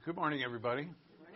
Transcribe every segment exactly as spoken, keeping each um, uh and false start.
Good morning, everybody.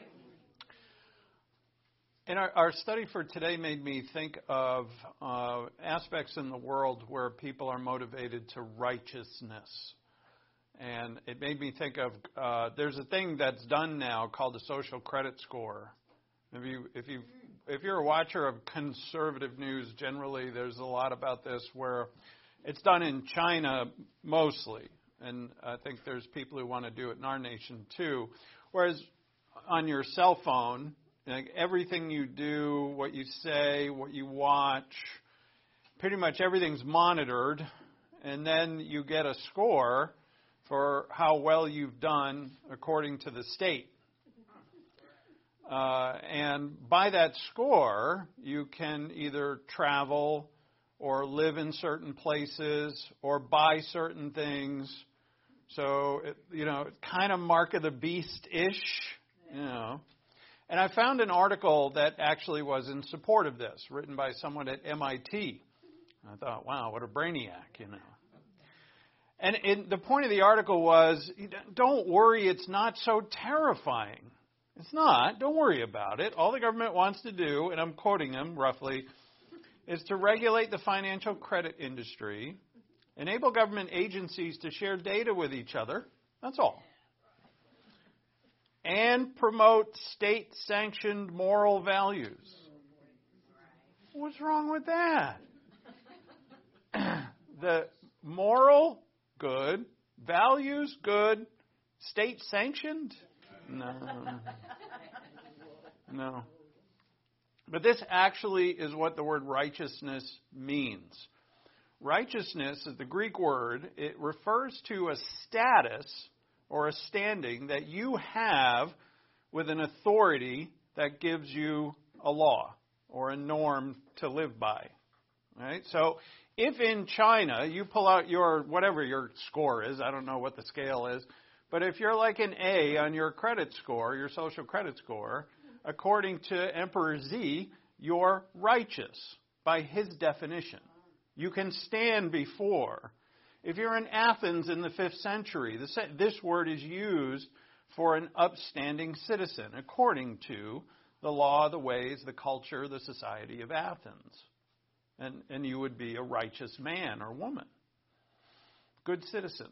And our, our study for today made me think of uh, aspects in the world where people are motivated to righteousness. And it made me think of, uh, there's a thing that's done now called a social credit score. If you, if you, if you're a watcher of conservative news, generally there's a lot about this where it's done in China mostly. And I think there's people who want to do it in our nation too. Whereas on your cell phone, like everything you do, what you say, what you watch, pretty much everything's monitored. And then you get a score for how well you've done according to the state. Uh, and by that score, you can either travel or live in certain places or buy certain things. So, it, you know, kind of mark of the beast-ish, you know. And I found an article that actually was in support of this, written by someone at M I T. I thought, wow, what a brainiac, you know. And it, the point of the article was, don't worry, it's not so terrifying. It's not. Don't worry about it. All the government wants to do, and I'm quoting him roughly, is to regulate the financial credit industry, enable government agencies to share data with each other. That's all. And promote state-sanctioned moral values. What's wrong with that? The moral, good. Values, good. State-sanctioned? No. No. But this actually is what the word righteousness means. Righteousness is the Greek word. It refers to a status or a standing that you have with an authority that gives you a law or a norm to live by. Right? So if in China you pull out your, whatever your score is, I don't know what the scale is, but if you're like an A on your credit score, your social credit score, according to Emperor Xi, you're righteous by his definition. You can stand before. If you're in Athens in the fifth century, this, this word is used for an upstanding citizen, according to the law, the ways, the culture, the society of Athens. And, and you would be a righteous man or woman. Good citizen.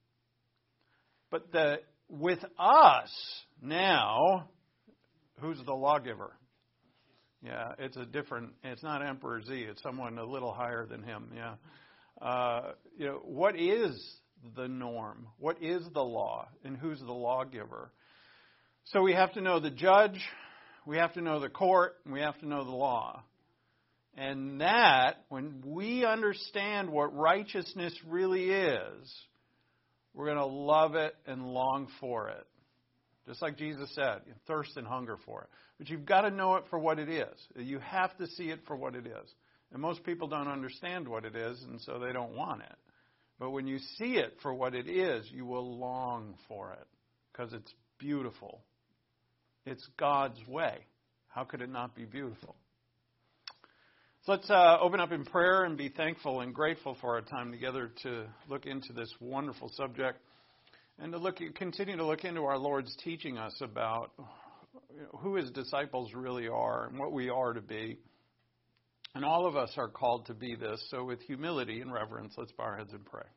But the, with us now, who's the lawgiver? Yeah, it's a different, it's not Emperor Xi, it's someone a little higher than him, yeah. Uh, you know, what is the norm? What is the law? And who's the lawgiver? So we have to know the judge, we have to know the court, and we have to know the law. And that, when we understand what righteousness really is, we're going to love it and long for it. Just like Jesus said, thirst and hunger for it. But you've got to know it for what it is. You have to see it for what it is. And most people don't understand what it is, and so they don't want it. But when you see it for what it is, you will long for it because it's beautiful. It's God's way. How could it not be beautiful? So let's uh, open up in prayer and be thankful and grateful for our time together to look into this wonderful subject. And to look, continue to look into our Lord's teaching us about who His disciples really are and what we are to be. And all of us are called to be this. So with humility and reverence, let's bow our heads and pray.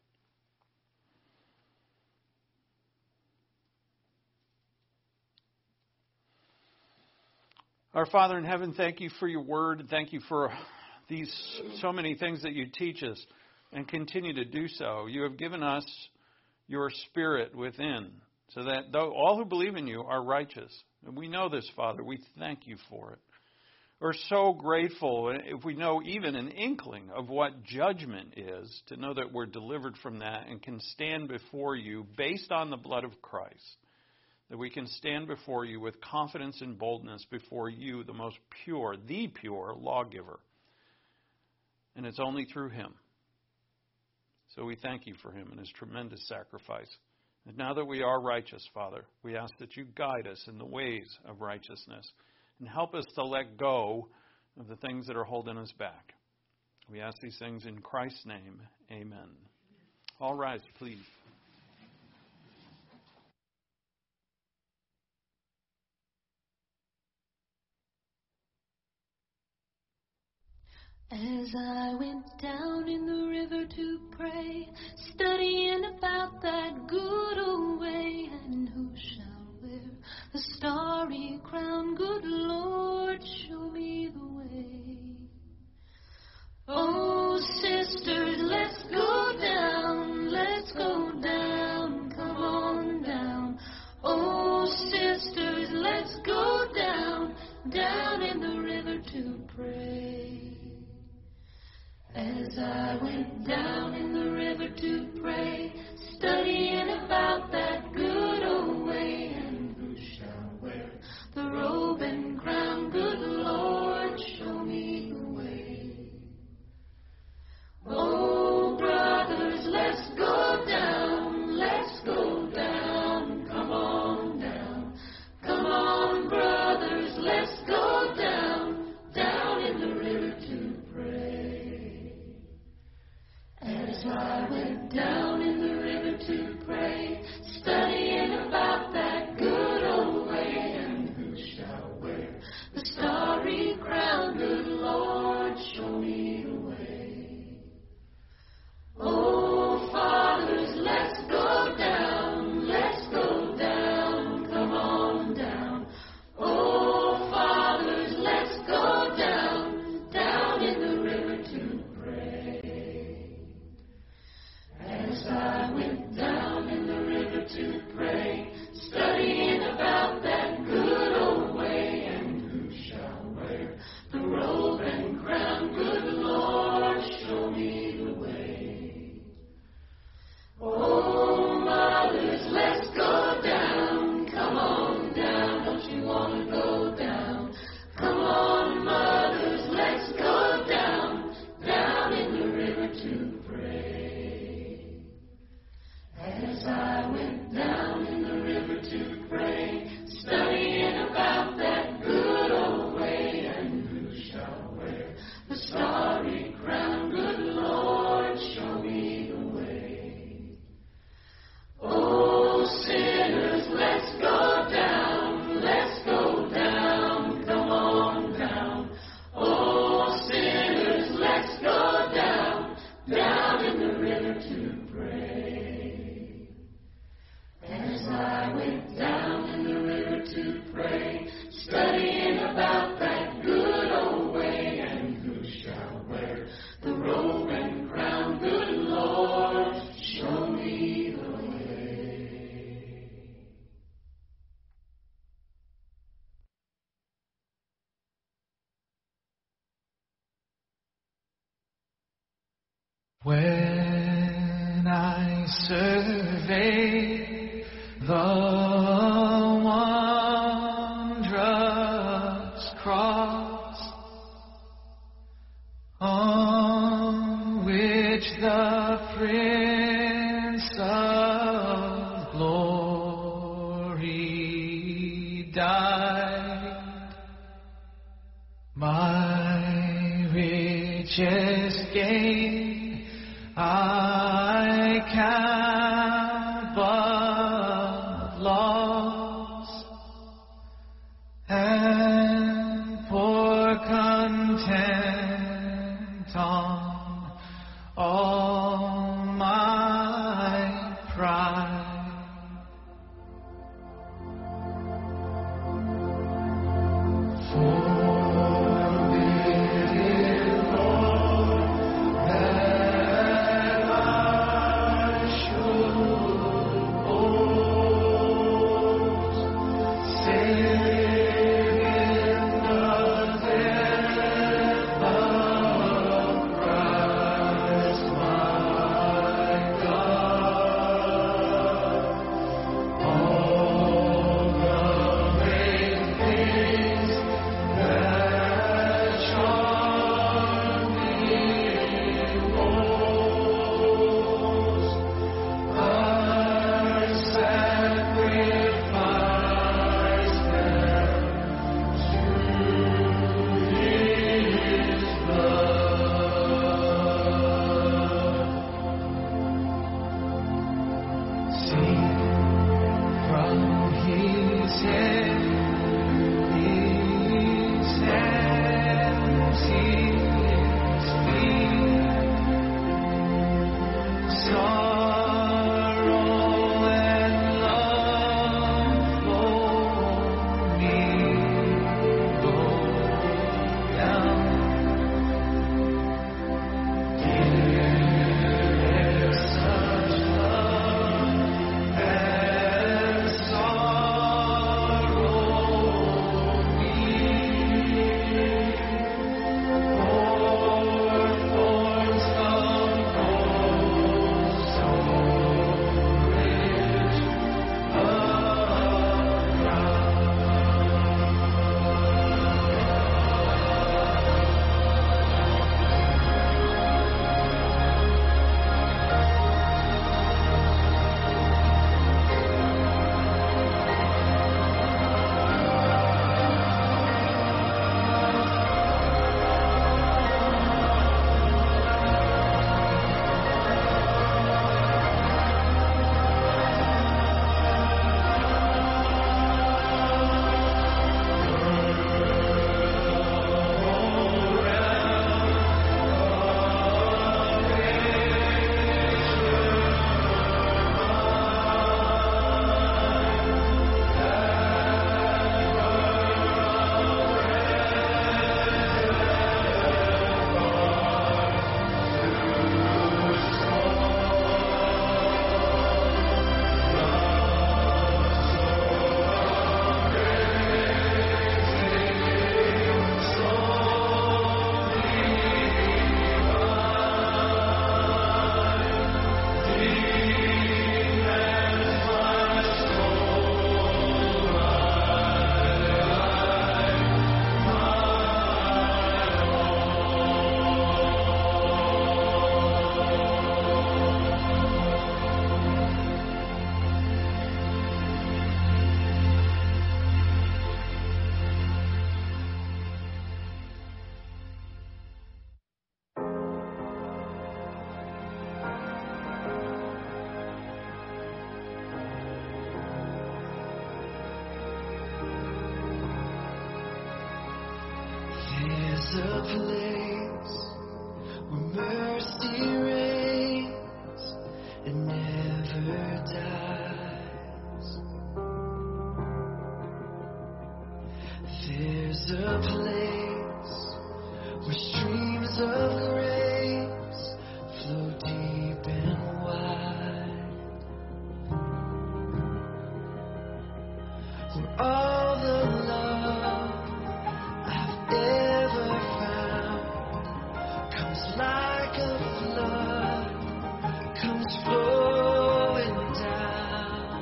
Our Father in heaven, thank you for your word. Thank you for these so many things that you teach us and continue to do so. You have given us your Spirit within, so that though all who believe in you are righteous. And we know this, Father. We thank you for it. We're so grateful if we know even an inkling of what judgment is, to know that we're delivered from that and can stand before you based on the blood of Christ. That we can stand before you with confidence and boldness before you, the most pure, the pure lawgiver. And it's only through him. So we thank you for him and his tremendous sacrifice. And now that we are righteous, Father, we ask that you guide us in the ways of righteousness and help us to let go of the things that are holding us back. We ask these things in Christ's name. Amen. All rise, please. As I went down in the river to pray, studying about that good old way, and who shall wear the starry crown? Good Lord, show me the way. Oh, sisters, let's go down, let's go down, come on down. Oh, sisters, let's go down, down in the river to pray. As I went down in the river to pray, studying about that good old way, and who shall wear the robe and crown? Good Lord, show me the way. Oh, brothers, let's go down, let's go down, come on down. Come on, brothers, let's go down, down in the river to pray. As I went down in the river to pray, studying about that good old way, and who shall wear the starry crown? Good Lord, show me the way. Oh, fathers, let's go down, let's go down, come on down. Oh, fathers, let's go down, down in the river to pray. As I went down in the river to pray, studying about that good old way, and who shall wear the robe and crown? Good Lord, show me the way. Oh, mothers, let's go down, come on down, don't you want to go down? Come on, mothers, let's go down, down in the river to pray. As I went down in the river to pray, studying about that good old way, and who shall wear the starry crown? Good Lord, show me the way. Oh, sinners, let's go down, let's go down, come on down. Oh, sinners, let's go down, down in the river to pray. As I went down in the river to pray, studying about that good old way, and who shall wear the robe and crown? Good Lord, show me the way. When I survey the wondrous cross on which the Prince of Glory died, my richest gain I count but loss, and pour content on all my pride. For Lord, that I should place where mercy reigns and never dies. There's a place where streams of grace flow deep and wide, where all the love I've ever found comes like a flood, comes flowing down.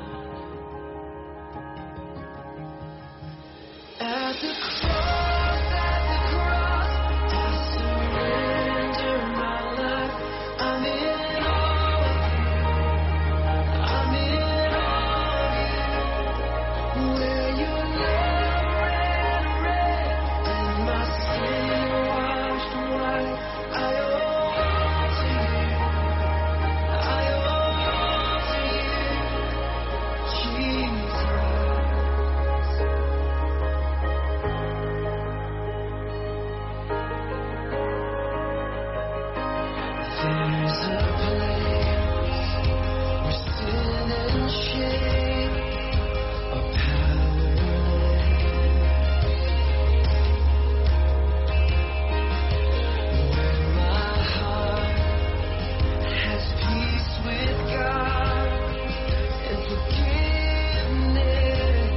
At the cross, at the cross, I surrender my life. I'm in all of you. I'm in all of you. Where your love ran red and my sin washed white. I owe all to you. I owe all to you, Jesus. There's a place where sin and shame are powerless, where my heart has peace with God and forgiveness,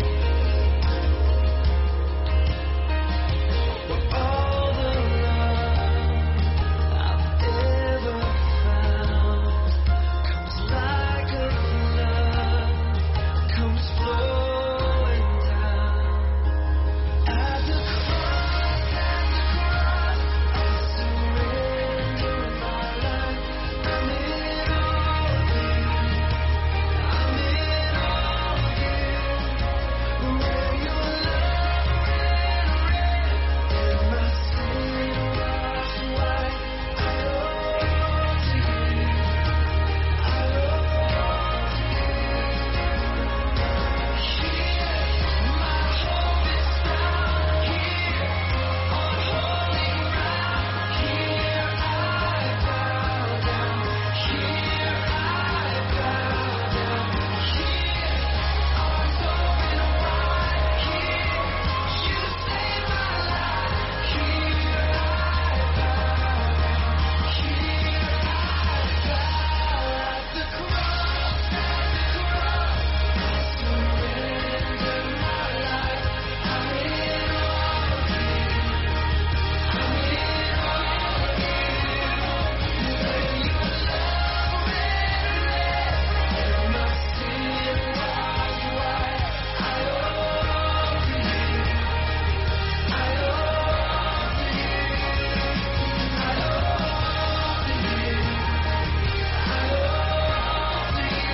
where all the love I've ever found comes like a flood, comes flowing down. At the cross, at the cross, I surrender my life. I'm in all of you. I'm in all of you. Where your love ran red and my sin washed white. I owe all to you. I owe all to you. Here, my hope is found. Here, on holy ground. Here I bow down. Here I bow down. Here, arms open wide. Here, you save my life. Here I bow down. Here I bow at the cross, at the cross. I surrender my life. I'm in all of you. I'm in all of you. Where your love ran red and my sin washed white. I owe all to you. I owe all to you. I owe all to you. I owe all to you,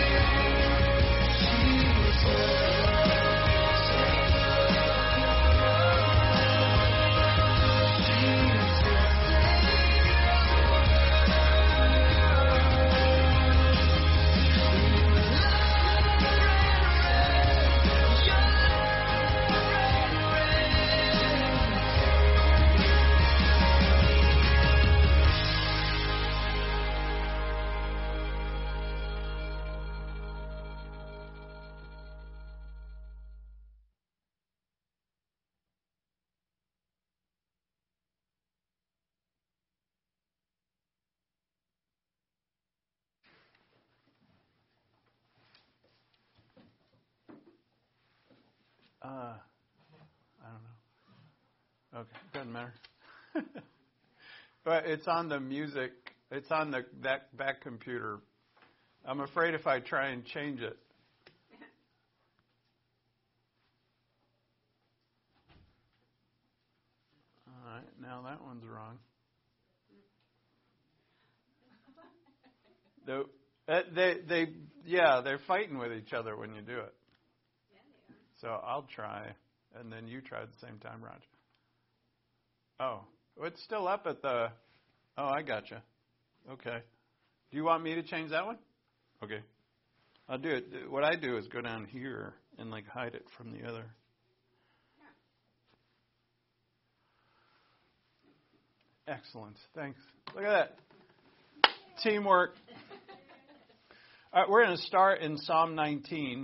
Uh, I don't know. Okay, doesn't matter. But it's on the music. It's on the that back computer. I'm afraid if I try and change it. All right, now that one's wrong. The, uh, they, they, yeah, they're fighting with each other when you do it. So I'll try, and then you try at the same time, Roger. Oh, it's still up at the. Oh, I gotcha. Okay. Do you want me to change that one? Okay. I'll do it. What I do is go down here and like hide it from the other. Excellent. Thanks. Look at that. Teamwork. All right, we're going to start in Psalm nineteen.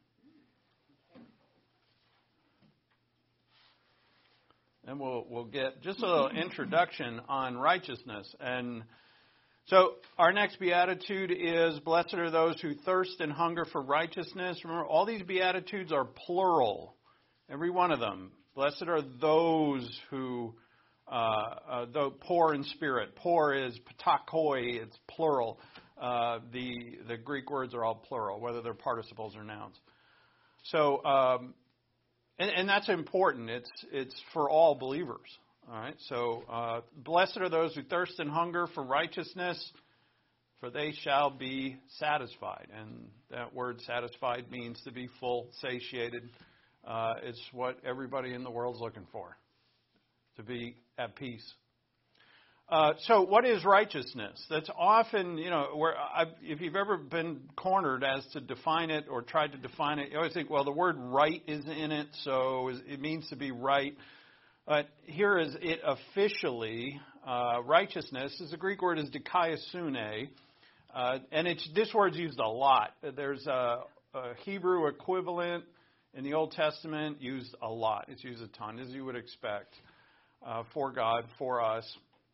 And we'll we'll get just a little introduction on righteousness. And so our next beatitude is, blessed are those who thirst and hunger for righteousness. Remember, all these beatitudes are plural, every one of them. Blessed are those who, uh, uh, the poor in spirit. Poor is patakoi, it's plural. Uh, the the Greek words are all plural, whether they're participles or nouns. So, um, and, and that's important. It's it's for all believers. All right. So, uh, blessed are those who thirst and hunger for righteousness, for they shall be satisfied. And that word satisfied means to be full, satiated. Uh, it's what everybody in the world's looking for, to be at peace. Uh, so what is righteousness? That's often, you know, where I've, if you've ever been cornered as to define it or tried to define it, you always think, well, the word right is in it, so it means to be right. But here is it officially. Uh, righteousness is the Greek word is dikaiosune, uh, and it's this word's used a lot. There's a, a Hebrew equivalent in the Old Testament used a lot. It's used a ton, as you would expect, uh, for God, for us.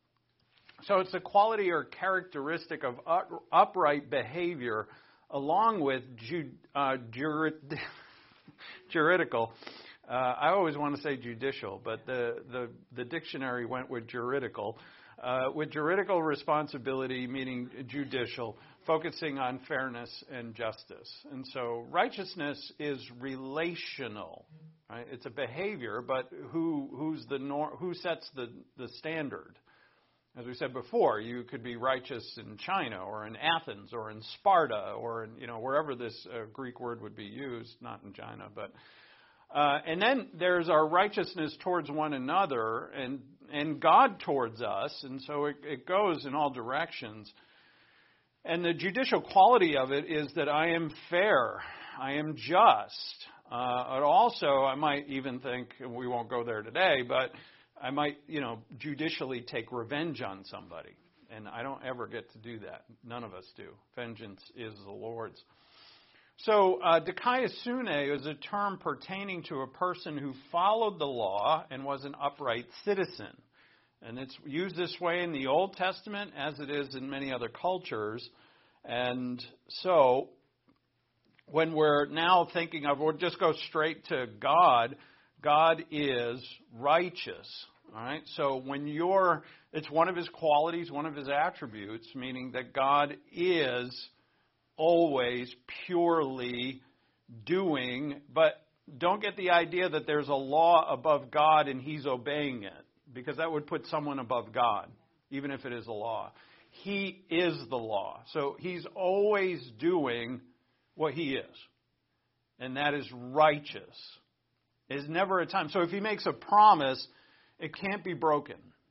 So it's the quality or characteristic of upright behavior along with ju- uh, jurid- juridical. Uh, I always want to say judicial, but the, the, the dictionary went with juridical. Uh, with juridical responsibility, meaning judicial, focusing on fairness and justice. And so righteousness is relational. Right? It's a behavior, but who who's the nor- who sets the, the standard? As we said before, you could be righteous in China or in Athens or in Sparta or in, you know, wherever this uh, Greek word would be used, not in China. But uh, and then there's our righteousness towards one another and and God towards us, and so it, it goes in all directions. And the judicial quality of it is that I am fair, I am just. Uh, but also, I might even think, and we won't go there today, but I might, you know, judicially take revenge on somebody. And I don't ever get to do that. None of us do. Vengeance is the Lord's. So, uh, dikaiosune is a term pertaining to a person who followed the law and was an upright citizen. And it's used this way in the Old Testament as it is in many other cultures. And so, when we're now thinking of, we'll just go straight to God, God is righteous, all right? So when you're, it's one of his qualities, one of his attributes, meaning that God is always purely doing, but don't get the idea that there's a law above God and he's obeying it, because that would put someone above God, even if it is a law. He is the law. So he's always doing what he is, and that is righteous. Is never a time. So if he makes a promise, it can't be broken.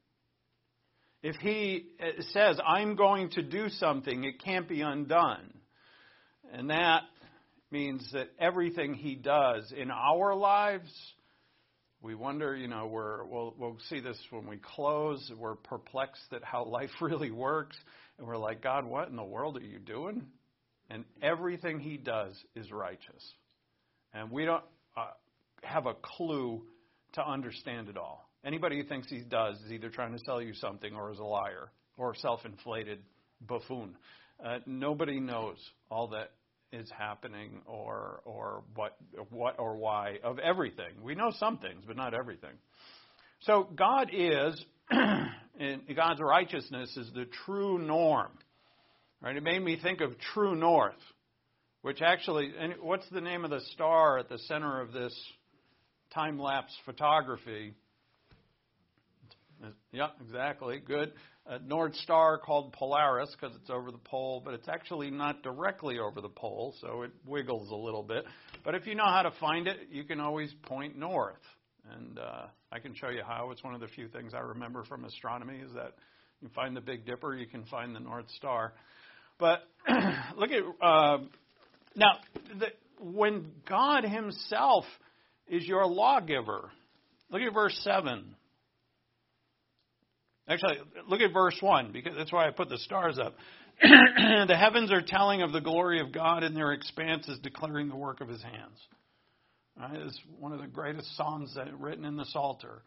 If he says, I'm going to do something, it can't be undone. And that means that everything he does in our lives, we wonder, you know, we're, we'll, we'll see this when we close. We're perplexed at how life really works. And we're like, God, what in the world are you doing? And everything he does is righteous. And we don't... Uh, have a clue to understand it all. Anybody who thinks he does is either trying to sell you something or is a liar or a self-inflated buffoon. Uh, nobody knows all that is happening or or what what or why of everything. We know some things, but not everything. So God is, and God's righteousness is the true norm. Right? It made me think of True North, which actually, and what's the name of the star at the center of this time-lapse photography? Yeah, exactly. Good. A North Star called Polaris because it's over the pole, but it's actually not directly over the pole, so it wiggles a little bit. But if you know how to find it, you can always point north. And uh, I can show you how. It's one of the few things I remember from astronomy is that you find the Big Dipper, you can find the North Star. But look at, uh, now, the, when God himself is your lawgiver, look at verse seven. Actually, look at verse one, because that's why I put the stars up. The heavens are telling of the glory of God, and their expanse is declaring the work of his hands. Right? It's one of the greatest psalms that written in the Psalter.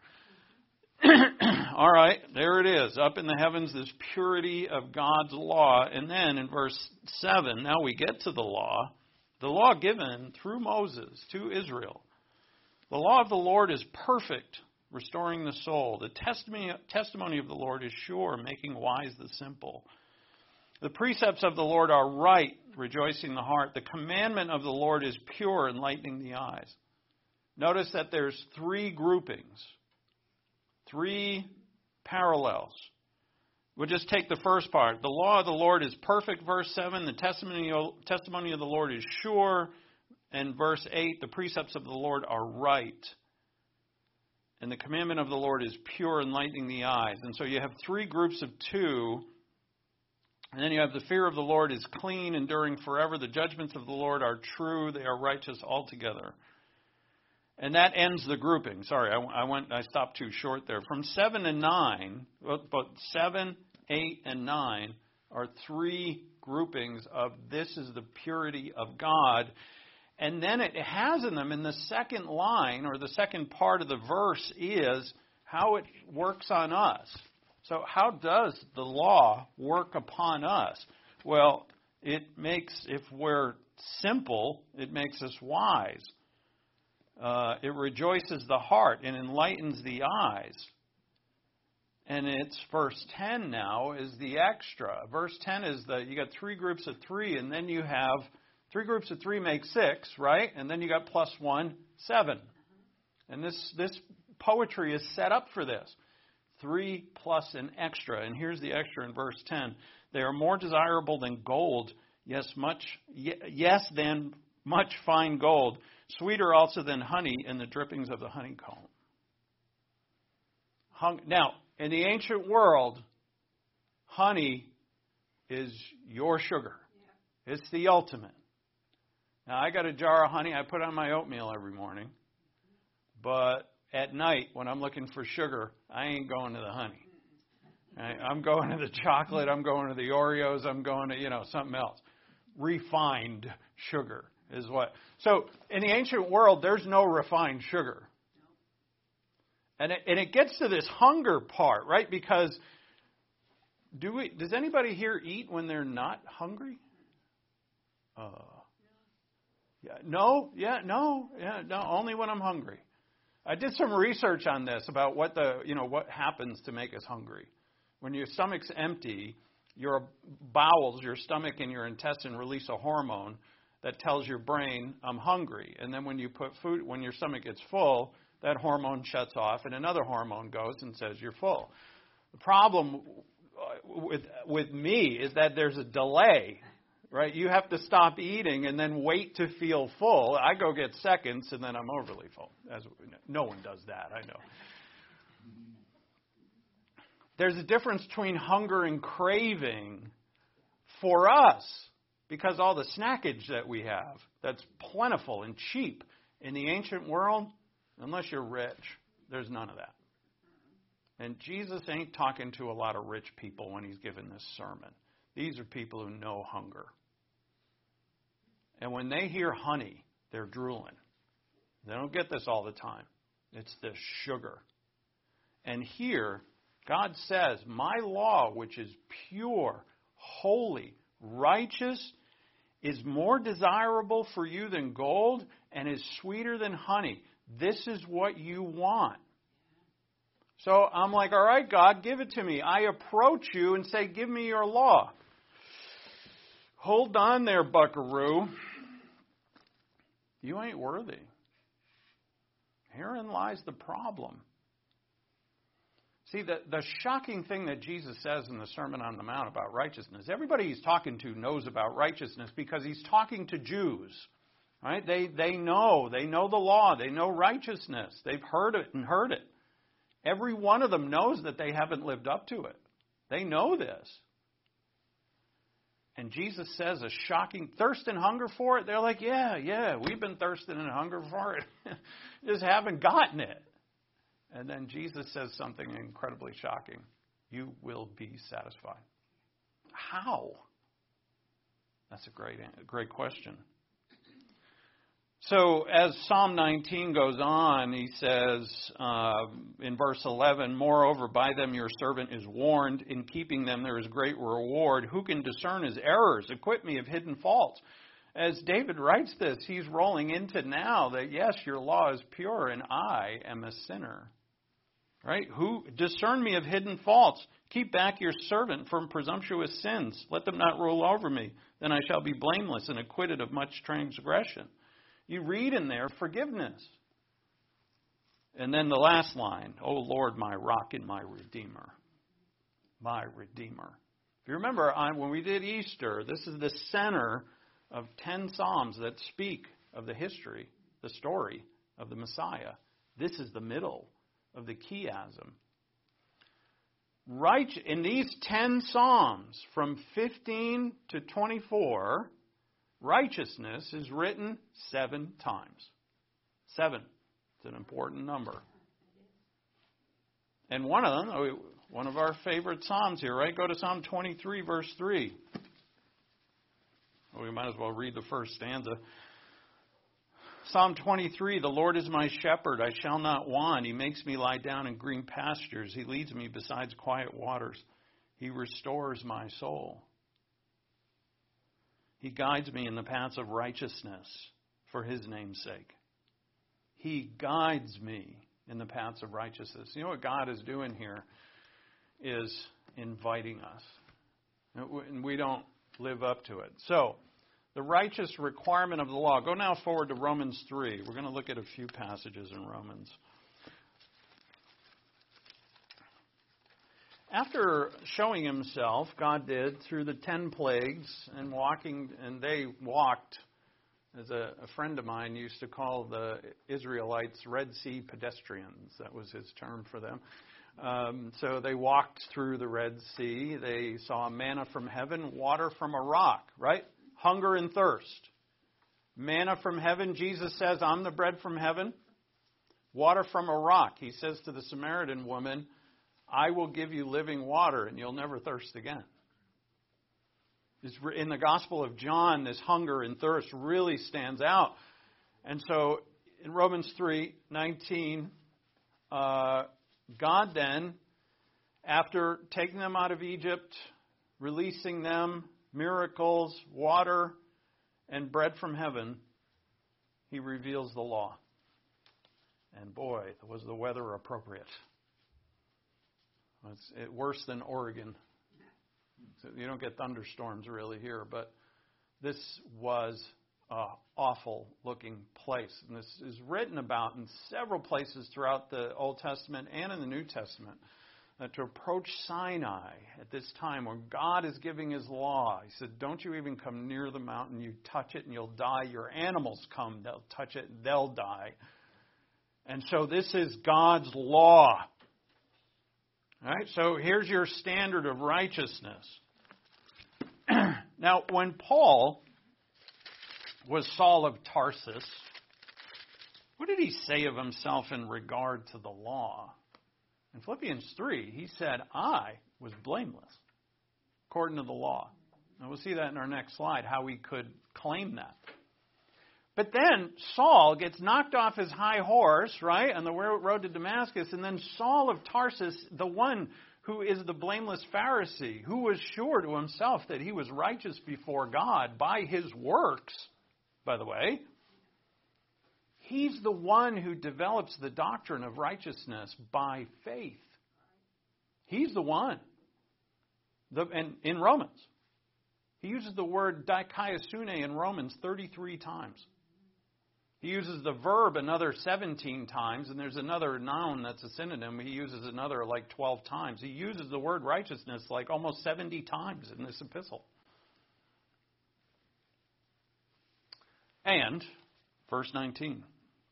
All right, there it is. Up in the heavens, this purity of God's law. And then in verse seven, now we get to the law. The law given through Moses to Israel. The law of the Lord is perfect, restoring the soul. The testimony, testimony of the Lord is sure, making wise the simple. The precepts of the Lord are right, rejoicing the heart. The commandment of the Lord is pure, enlightening the eyes. Notice that there's three groupings. Three parallels. We'll just take the first part. The law of the Lord is perfect, verse seven. The testimony, testimony of the Lord is sure. And verse eight, the precepts of the Lord are right. And the commandment of the Lord is pure, enlightening the eyes. And so you have three groups of two. And then you have the fear of the Lord is clean, enduring forever. The judgments of the Lord are true. They are righteous altogether. And that ends the grouping. Sorry, I, I went. I stopped too short there. From seven and nine, but seven, eight, and nine are three groupings of this is the purity of God. And then it has in them, in the second line, or the second part of the verse, is how it works on us. So how does the law work upon us? Well, it makes, if we're simple, it makes us wise. Uh, it rejoices the heart and enlightens the eyes. And it's verse ten now is the extra. Verse ten is the, you got three groups of three, and then you have, three groups of three make six, right? And then you got plus one, seven. And this, this poetry is set up for this. Three plus an extra. And here's the extra in verse ten. They are more desirable than gold, yes, much, yes, than much fine gold. Sweeter also than honey in the drippings of the honeycomb. Hung, now, in the ancient world, honey is your sugar. Yeah. It's the ultimate. Now, I got a jar of honey I put on my oatmeal every morning. But at night, when I'm looking for sugar, I ain't going to the honey. Right? I'm going to the chocolate. I'm going to the Oreos. I'm going to, you know, something else. Refined sugar is what. So in the ancient world, there's no refined sugar. And it, and it gets to this hunger part, right? Because do we? Does anybody here eat when they're not hungry? Uh, yeah, no, yeah, no, yeah, no. Only when I'm hungry. I did some research on this about what the, you know, what happens to make us hungry. When your stomach's empty, your bowels, your stomach and your intestine release a hormone that tells your brain, I'm hungry. And then when you put food, when your stomach gets full, that hormone shuts off and another hormone goes and says you're full. The problem with with me is that there's a delay, right? You have to stop eating and then wait to feel full. I go get seconds and then I'm overly full. As no one does that, I know. There's a difference between hunger and craving for us. Because all the snackage that we have, that's plentiful and cheap in the ancient world, unless you're rich, there's none of that. And Jesus ain't talking to a lot of rich people when he's giving this sermon. These are people who know hunger. And when they hear honey, they're drooling. They don't get this all the time. It's the sugar. And here, God says, my law, which is pure, holy, righteous, is more desirable for you than gold and is sweeter than honey. This is what you want. So I'm like, all right, God, give it to me. I approach you and say, give me your law. Hold on there, buckaroo. You ain't worthy. Herein lies the problem. See, the, the shocking thing that Jesus says in the Sermon on the Mount about righteousness, everybody he's talking to knows about righteousness because he's talking to Jews. Right? They, they know. They know the law. They know righteousness. They've heard it and heard it. Every one of them knows that they haven't lived up to it. They know this. And Jesus says a shocking thirst and hunger for it. They're like, yeah, yeah, we've been thirsting and hunger for it. Just haven't gotten it. And then Jesus says something incredibly shocking. you will be satisfied. How? That's a great, great question. So as Psalm nineteen goes on, he says uh, in verse eleven, moreover, by them your servant is warned. In keeping them there is great reward. Who can discern his errors? Acquit me of hidden faults. As David writes this, he's rolling into now that, yes, your law is pure and I am a sinner. Right? Who discern me of hidden faults? Keep back your servant from presumptuous sins. Let them not rule over me. Then I shall be blameless and acquitted of much transgression. You read in there forgiveness. And then the last line, O Lord, my rock and my redeemer. My redeemer. If you remember, I, when we did Easter, this is the center of ten Psalms that speak of the history, the story of the Messiah. This is the middle of the chiasm. Right in these ten Psalms, from fifteen to twenty-four, righteousness is written seven times. Seven. It's an important number. And one of them, one of our favorite Psalms here, right? Go to Psalm twenty-three, verse three. Well, we might as well read the first stanza. Psalm twenty-three, the Lord is my shepherd, I shall not want. He makes me lie down in green pastures. He leads me beside quiet waters. He restores my soul. He guides me in the paths of righteousness for his name's sake. He guides me in the paths of righteousness. You know what God is doing here is inviting us. And we don't live up to it. So, the righteous requirement of the law. Go now forward to Romans three. We're going to look at a few passages in Romans. After showing himself, God did, through the ten plagues and walking, and they walked, as a, a friend of mine used to call the Israelites Red Sea pedestrians. That was his term for them. Um, so they walked through the Red Sea. They saw manna from heaven, water from a rock, right? Hunger and thirst. Manna from heaven. Jesus says, I'm the bread from heaven. Water from a rock. He says to the Samaritan woman, I will give you living water and you'll never thirst again. In the Gospel of John, this hunger and thirst really stands out. And so in Romans three nineteen, uh, God then, after taking them out of Egypt, releasing them, miracles, water, and bread from heaven, he reveals the law. And boy, was the weather appropriate. It's it, worse than Oregon. So you don't get thunderstorms really here, but this was an awful looking place. And this is written about in several places throughout the Old Testament and in the New Testament. That to approach Sinai at this time when God is giving his law, he said, don't you even come near the mountain. You touch it and you'll die. Your animals come, they'll touch it, they'll die. And so this is God's law. All right, so here's your standard of righteousness. Now, when Paul was Saul of Tarsus, what did he say of himself in regard to the law? In Philippians three, he said, I was blameless according to the law. And we'll see that in our next slide, how we could claim that. But then Saul gets knocked off his high horse, right, on the road to Damascus. And then Saul of Tarsus, the one who is the blameless Pharisee, who was sure to himself that he was righteous before God by his works, by the way, he's the one who develops the doctrine of righteousness by faith. He's the one. The, and in Romans, he uses the word dikaiosune in Romans thirty-three times. He uses the verb another seventeen times, and there's another noun that's a synonym. He uses another like twelve times. He uses the word righteousness like almost seventy times in this epistle. And, verse nineteen.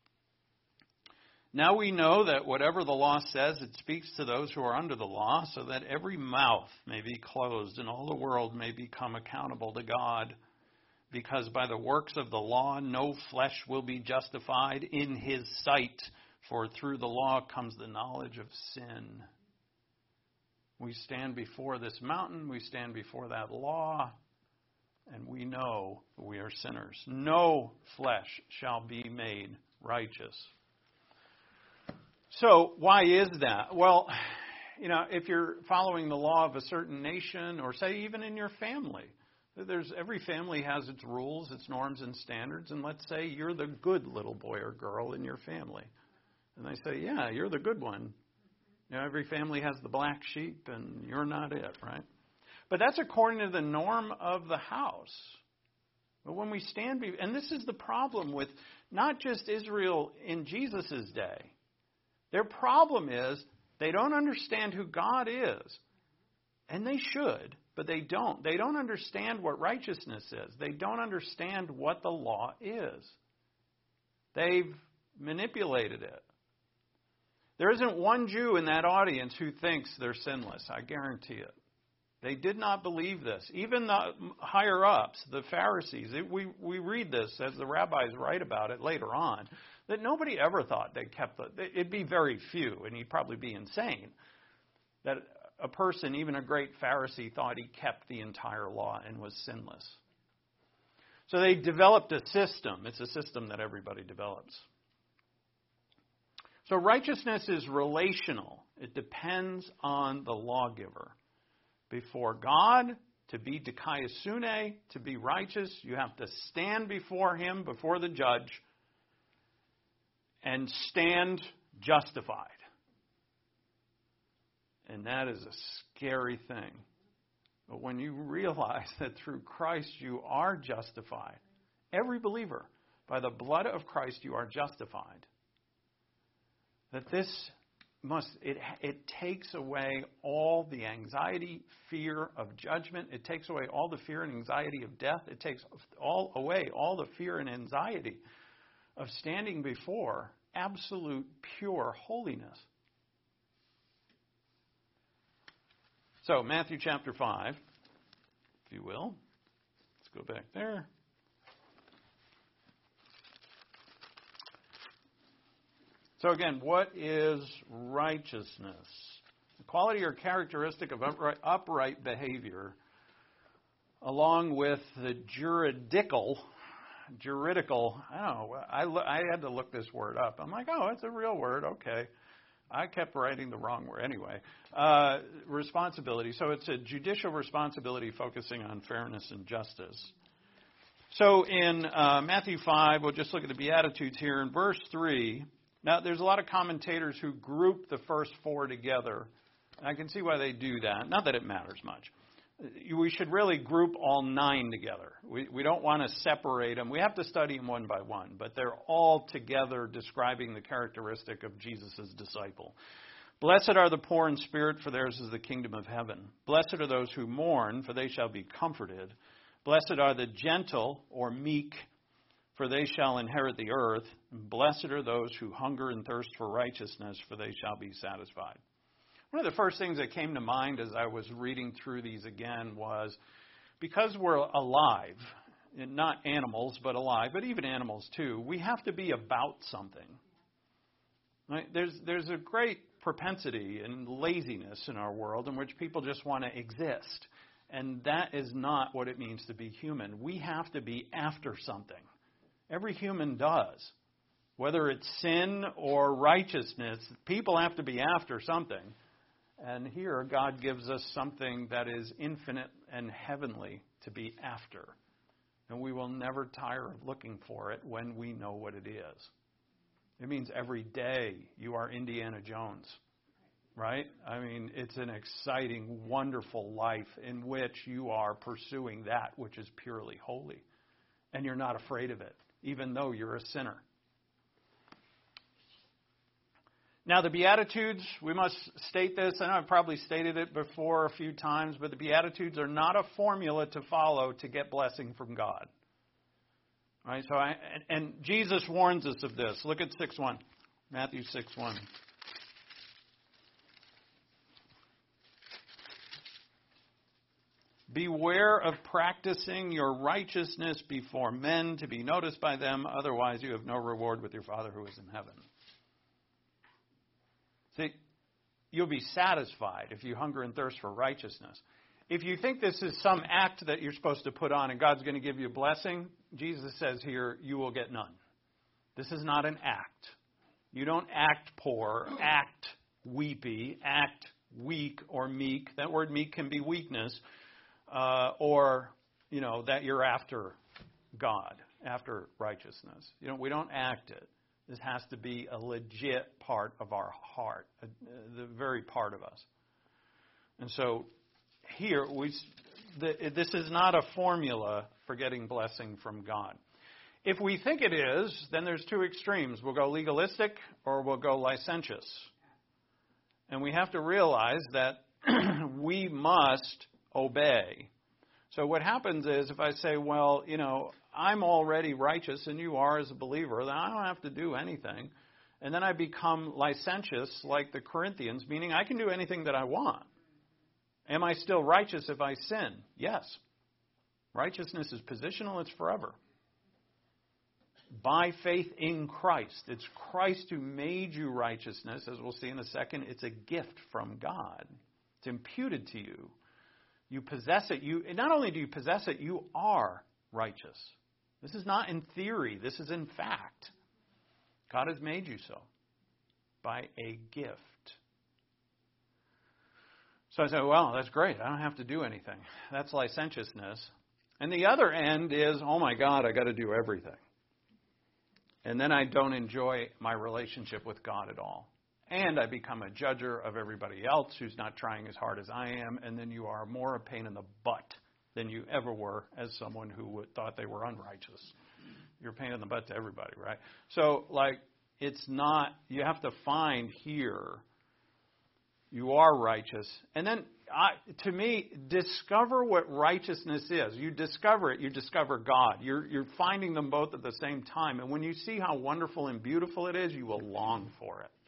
Now we know that whatever the law says, it speaks to those who are under the law, so that every mouth may be closed and all the world may become accountable to God. Because by the works of the law, no flesh will be justified in his sight, for through the law comes the knowledge of sin. We stand before this mountain, we stand before that law, and we know we are sinners. No flesh shall be made righteous. So, why is that? Well, you know, if you're following the law of a certain nation, or say even in your family, there's every family has its rules, its norms and standards, and let's say you're the good little boy or girl in your family. And they say, yeah, you're the good one. You know, every family has the black sheep, and you're not it, right? But that's according to the norm of the house. But when we stand, be- and this is the problem with not just Israel in Jesus' day. Their problem is they don't understand who God is. And they should, but they don't. They don't understand what righteousness is. They don't understand what the law is. They've manipulated it. There isn't one Jew in that audience who thinks they're sinless. I guarantee it. They did not believe this. Even the higher ups, the Pharisees, it, we, we read this as the rabbis write about it later on, that nobody ever thought they kept the, it'd be very few, and he'd probably be insane, that a person, even a great Pharisee, thought he kept the entire law and was sinless. So they developed a system. It's a system that everybody develops. So righteousness is relational. It depends on the lawgiver. Before God, to be dikaiosune, to be righteous, you have to stand before Him, before the judge, and stand justified. And that is a scary thing. But when you realize that through Christ you are justified, every believer, by the blood of Christ you are justified, that this must, it, it takes away all the anxiety, fear of judgment. It takes away all the fear and anxiety of death. It takes all away all the fear and anxiety of standing before absolute pure holiness. So, Matthew chapter five, if you will. Let's go back there. So again, what is righteousness? The quality or characteristic of upright, upright behavior, along with the juridical, juridical, I don't know, I, I had to look this word up. I'm like, oh, it's a real word, okay. I kept writing the wrong word anyway. Uh, responsibility. So it's a judicial responsibility focusing on fairness and justice. So in uh, Matthew five, we'll just look at the Beatitudes here. In verse three, now there's a lot of commentators who group the first four together. And I can see why they do that. Not that it matters much. We should really group all nine together. We, we don't want to separate them. We have to study them one by one, but they're all together describing the characteristic of Jesus' disciple. Blessed are the poor in spirit, for theirs is the kingdom of heaven. Blessed are those who mourn, for they shall be comforted. Blessed are the gentle or meek, for they shall inherit the earth. Blessed are those who hunger and thirst for righteousness, for they shall be satisfied. One of the first things that came to mind as I was reading through these again was, because we're alive, not animals, but alive, but even animals too, we have to be about something. Right? There's, there's a great propensity and laziness in our world in which people just want to exist. And that is not what it means to be human. We have to be after something. Every human does. Whether it's sin or righteousness, people have to be after something. And here, God gives us something that is infinite and heavenly to be after. And we will never tire of looking for it when we know what it is. It means every day you are Indiana Jones, right? I mean, it's an exciting, wonderful life in which you are pursuing that which is purely holy. And you're not afraid of it, even though you're a sinner. Now, the Beatitudes, we must state this. I know I've probably stated it before a few times, but the Beatitudes are not a formula to follow to get blessing from God. All right, so I, and, and Jesus warns us of this. Look at six one, Matthew six one. Beware of practicing your righteousness before men to be noticed by them, otherwise you have no reward with your Father who is in heaven. See, you'll be satisfied if you hunger and thirst for righteousness. If you think this is some act that you're supposed to put on and God's going to give you a blessing, Jesus says here, you will get none. This is not an act. You don't act poor, act weepy, act weak or meek. That word meek can be weakness, uh, or, you know, that you're after God, after righteousness. You know, we don't act it. This has to be a legit part of our heart, a, the very part of us. And so here, we, the, this is not a formula for getting blessing from God. If we think it is, then there's two extremes. We'll go legalistic or we'll go licentious. And we have to realize that we must obey. So what happens is if I say, well, you know, I'm already righteous and you are as a believer, then I don't have to do anything. And then I become licentious like the Corinthians, meaning I can do anything that I want. Am I still righteous if I sin? Yes. Righteousness is positional. It's forever. By faith in Christ. It's Christ who made you righteousness. As we'll see in a second, it's a gift from God. It's imputed to you. You possess it. You not only do you possess it, you are righteous. This is not in theory. This is in fact. God has made you so by a gift. So I say, well, that's great. I don't have to do anything. That's licentiousness. And the other end is, oh my God, I got to do everything. And then I don't enjoy my relationship with God at all. And I become a judger of everybody else who's not trying as hard as I am. And then you are more a pain in the butt than you ever were as someone who thought they were unrighteous. You're a pain in the butt to everybody, right? So, like, it's not, you have to find here, you are righteous. And then, I, to me, discover what righteousness is. You discover it, you discover God. You're, you're finding them both at the same time. And when you see how wonderful and beautiful it is, you will long for it.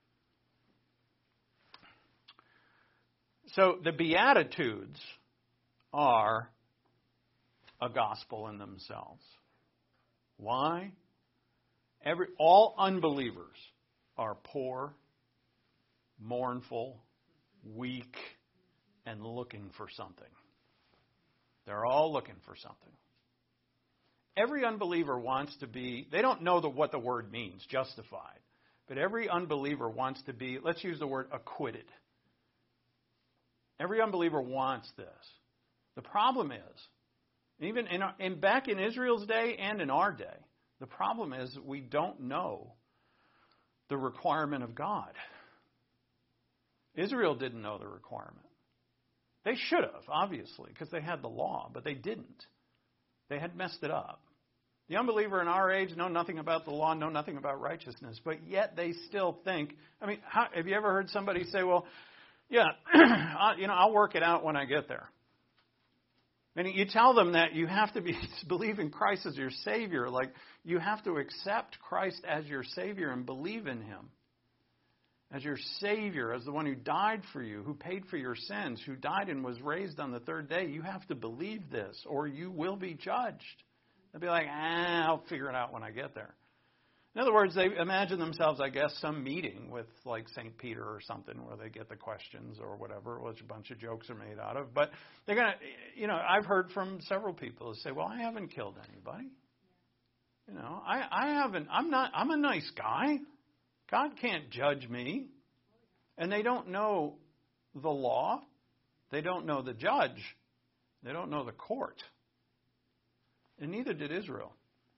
So the Beatitudes are a gospel in themselves. Why? Every, all unbelievers are poor, mournful, weak, and looking for something. They're all looking for something. Every unbeliever wants to be, they don't know the, what the word means, justified. But every unbeliever wants to be, let's use the word acquitted. Every unbeliever wants this. The problem is, even in, our, in back in Israel's day and in our day, the problem is we don't know the requirement of God. Israel didn't know the requirement. They should have, obviously, because they had the law, but they didn't. They had messed it up. The unbeliever in our age know nothing about the law, know nothing about righteousness, but yet they still think, I mean, how, have you ever heard somebody say, well, yeah, I, you know, I'll work it out when I get there. And you tell them that you have to be believe in Christ as your Savior. Like, you have to accept Christ as your Savior and believe in Him. As your Savior, as the one who died for you, who paid for your sins, who died and was raised on the third day. You have to believe this or you will be judged. They'll be like, ah, I'll figure it out when I get there. In other words, they imagine themselves, I guess, some meeting with like Saint Peter or something where they get the questions or whatever, which a bunch of jokes are made out of. But they're going to, you know, I've heard from several people who say, well, I haven't killed anybody. You know, I, I haven't, I'm not, I'm a nice guy. God can't judge me. And they don't know the law. They don't know the judge. They don't know the court. And neither did Israel.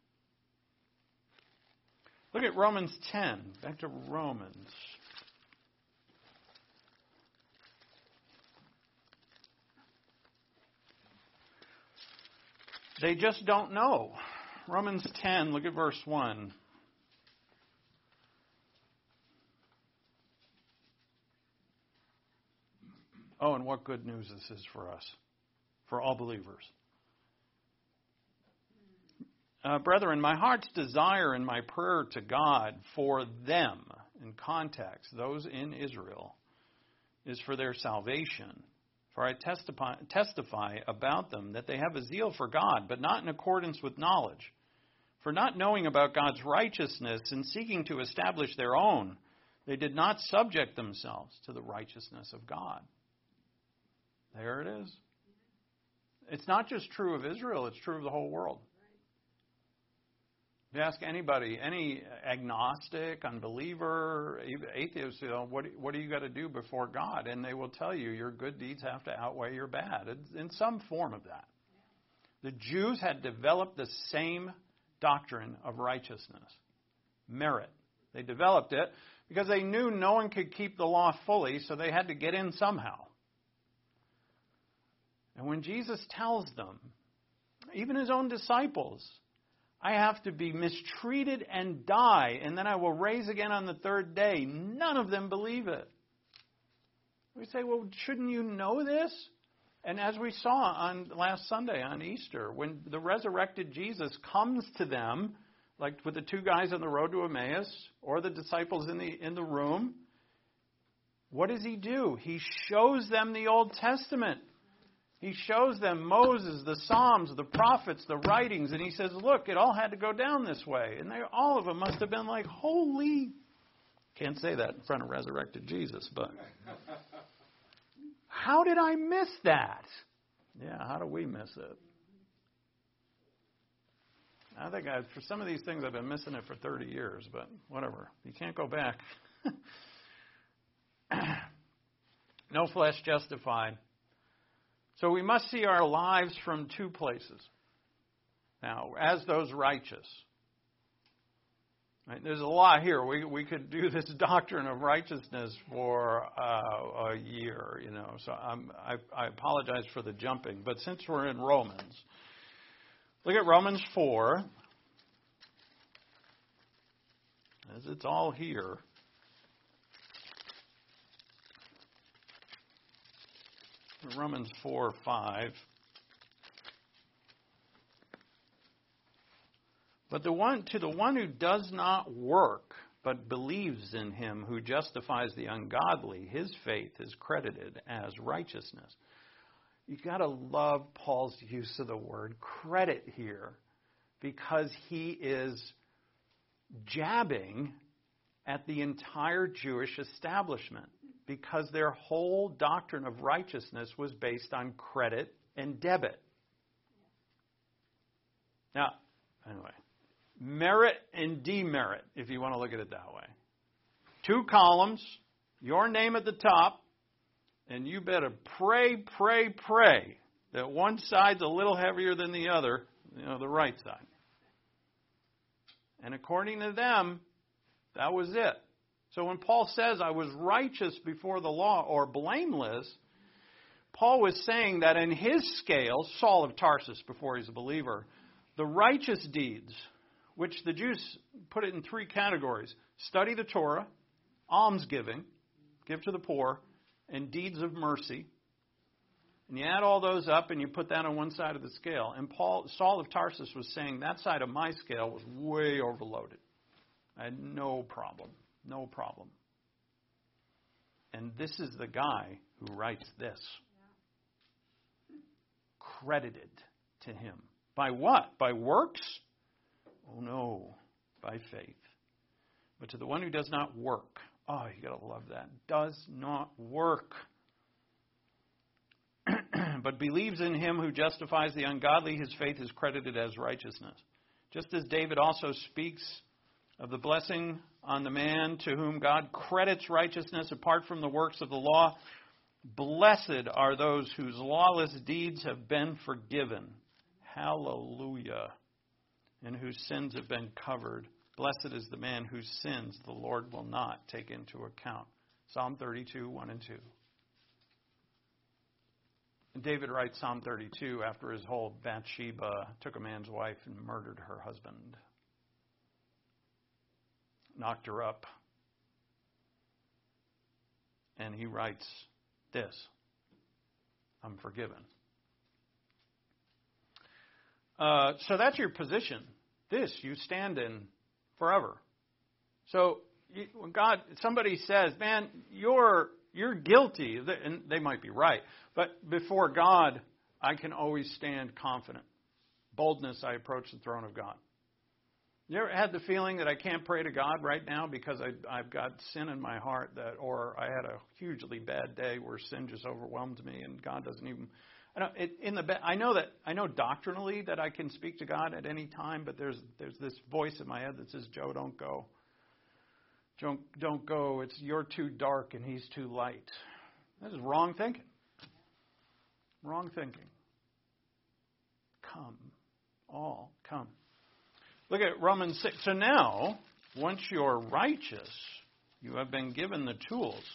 Look at Romans ten. Back to Romans. They just don't know. Romans ten, look at verse one. Oh, and what good news this is for us, for all believers. Uh, brethren, my heart's desire and my prayer to God for them, in context, those in Israel, is for their salvation. For I testify, testify about them that they have a zeal for God, but not in accordance with knowledge. For not knowing about God's righteousness and seeking to establish their own, They did not subject themselves to the righteousness of God. There it is. It's not just true of Israel, it's true of the whole world. If you ask anybody, any agnostic, unbeliever, atheist, you know, what, what do you got to do before God? And they will tell you your good deeds have to outweigh your bad. It's in some form of that. The Jews had developed the same doctrine of righteousness, merit. They developed it because they knew no one could keep the law fully, so they had to get in somehow. And when Jesus tells them, even his own disciples, I have to be mistreated and die, and then I will raise again on the third day, none of them believe it. We say, well, shouldn't you know this? And as we saw on last Sunday on Easter, when the resurrected Jesus comes to them, like with the two guys on the road to Emmaus, or the disciples in the in the room, what does he do? He shows them the Old Testament. He shows them Moses, the Psalms, the prophets, the writings, and he says, look, it all had to go down this way. And they, all of them must have been like, holy... Can't say that in front of resurrected Jesus, but... How did I miss that? Yeah, how do we miss it? I think I, for some of these things I've been missing it for thirty years, but whatever. You can't go back. No flesh justified. So we must see our lives from two places. Now, as those righteous. Right? There's a lot here. We we could do this doctrine of righteousness for uh, a year, you know. So I'm, I, I apologize for the jumping. But since we're in Romans, look at Romans four. As it's all here. Romans four, five. But the one to the one who does not work, but believes in him who justifies the ungodly, his faith is credited as righteousness. You got to love Paul's use of the word credit here, because he is jabbing at the entire Jewish establishment. Because their whole doctrine of righteousness was based on credit and debit. Now, anyway, merit and demerit, if you want to look at it that way. Two columns, your name at the top, and you better pray, pray, pray that one side's a little heavier than the other, you know, the right side. And according to them, that was it. So when Paul says, I was righteous before the law or blameless, Paul was saying that in his scale, Saul of Tarsus, before he's a believer, the righteous deeds, which the Jews put it in three categories: study the Torah, almsgiving, give to the poor, and deeds of mercy. And you add all those up and you put that on one side of the scale. And Paul, Saul of Tarsus was saying that side of my scale was way overloaded. I had no problem. No problem. And this is the guy who writes this. Credited to him. By what? By works? Oh no, by faith. But to the one who does not work. Oh, you got to love that. Does not work. But believes in him who justifies the ungodly, his faith is credited as righteousness. Just as David also speaks of the blessing on the man to whom God credits righteousness apart from the works of the law. Blessed are those whose lawless deeds have been forgiven. Hallelujah. And whose sins have been covered. Blessed is the man whose sins the Lord will not take into account. Psalm thirty-two, one and two. And David writes Psalm thirty-two after his whole Bathsheba took a man's wife and murdered her husband. Knocked her up. And he writes this: I'm forgiven. Uh, so that's your position. This you stand in forever. So you, when God, somebody says, man, you're you're guilty, and they might be right, but before God, I can always stand confident. Boldness, I approach the throne of God. You ever had the feeling that I can't pray to God right now because I, I've got sin in my heart, that, or I had a hugely bad day where sin just overwhelmed me and God doesn't even. I know it, in the I know that I know doctrinally that I can speak to God at any time, but there's there's this voice in my head that says, "Joe, don't go. Don't don't go. It's you're too dark and he's too light." This is wrong thinking. Wrong thinking. Come, all come. Look at Romans six. So now, once you're righteous, you have been given the tools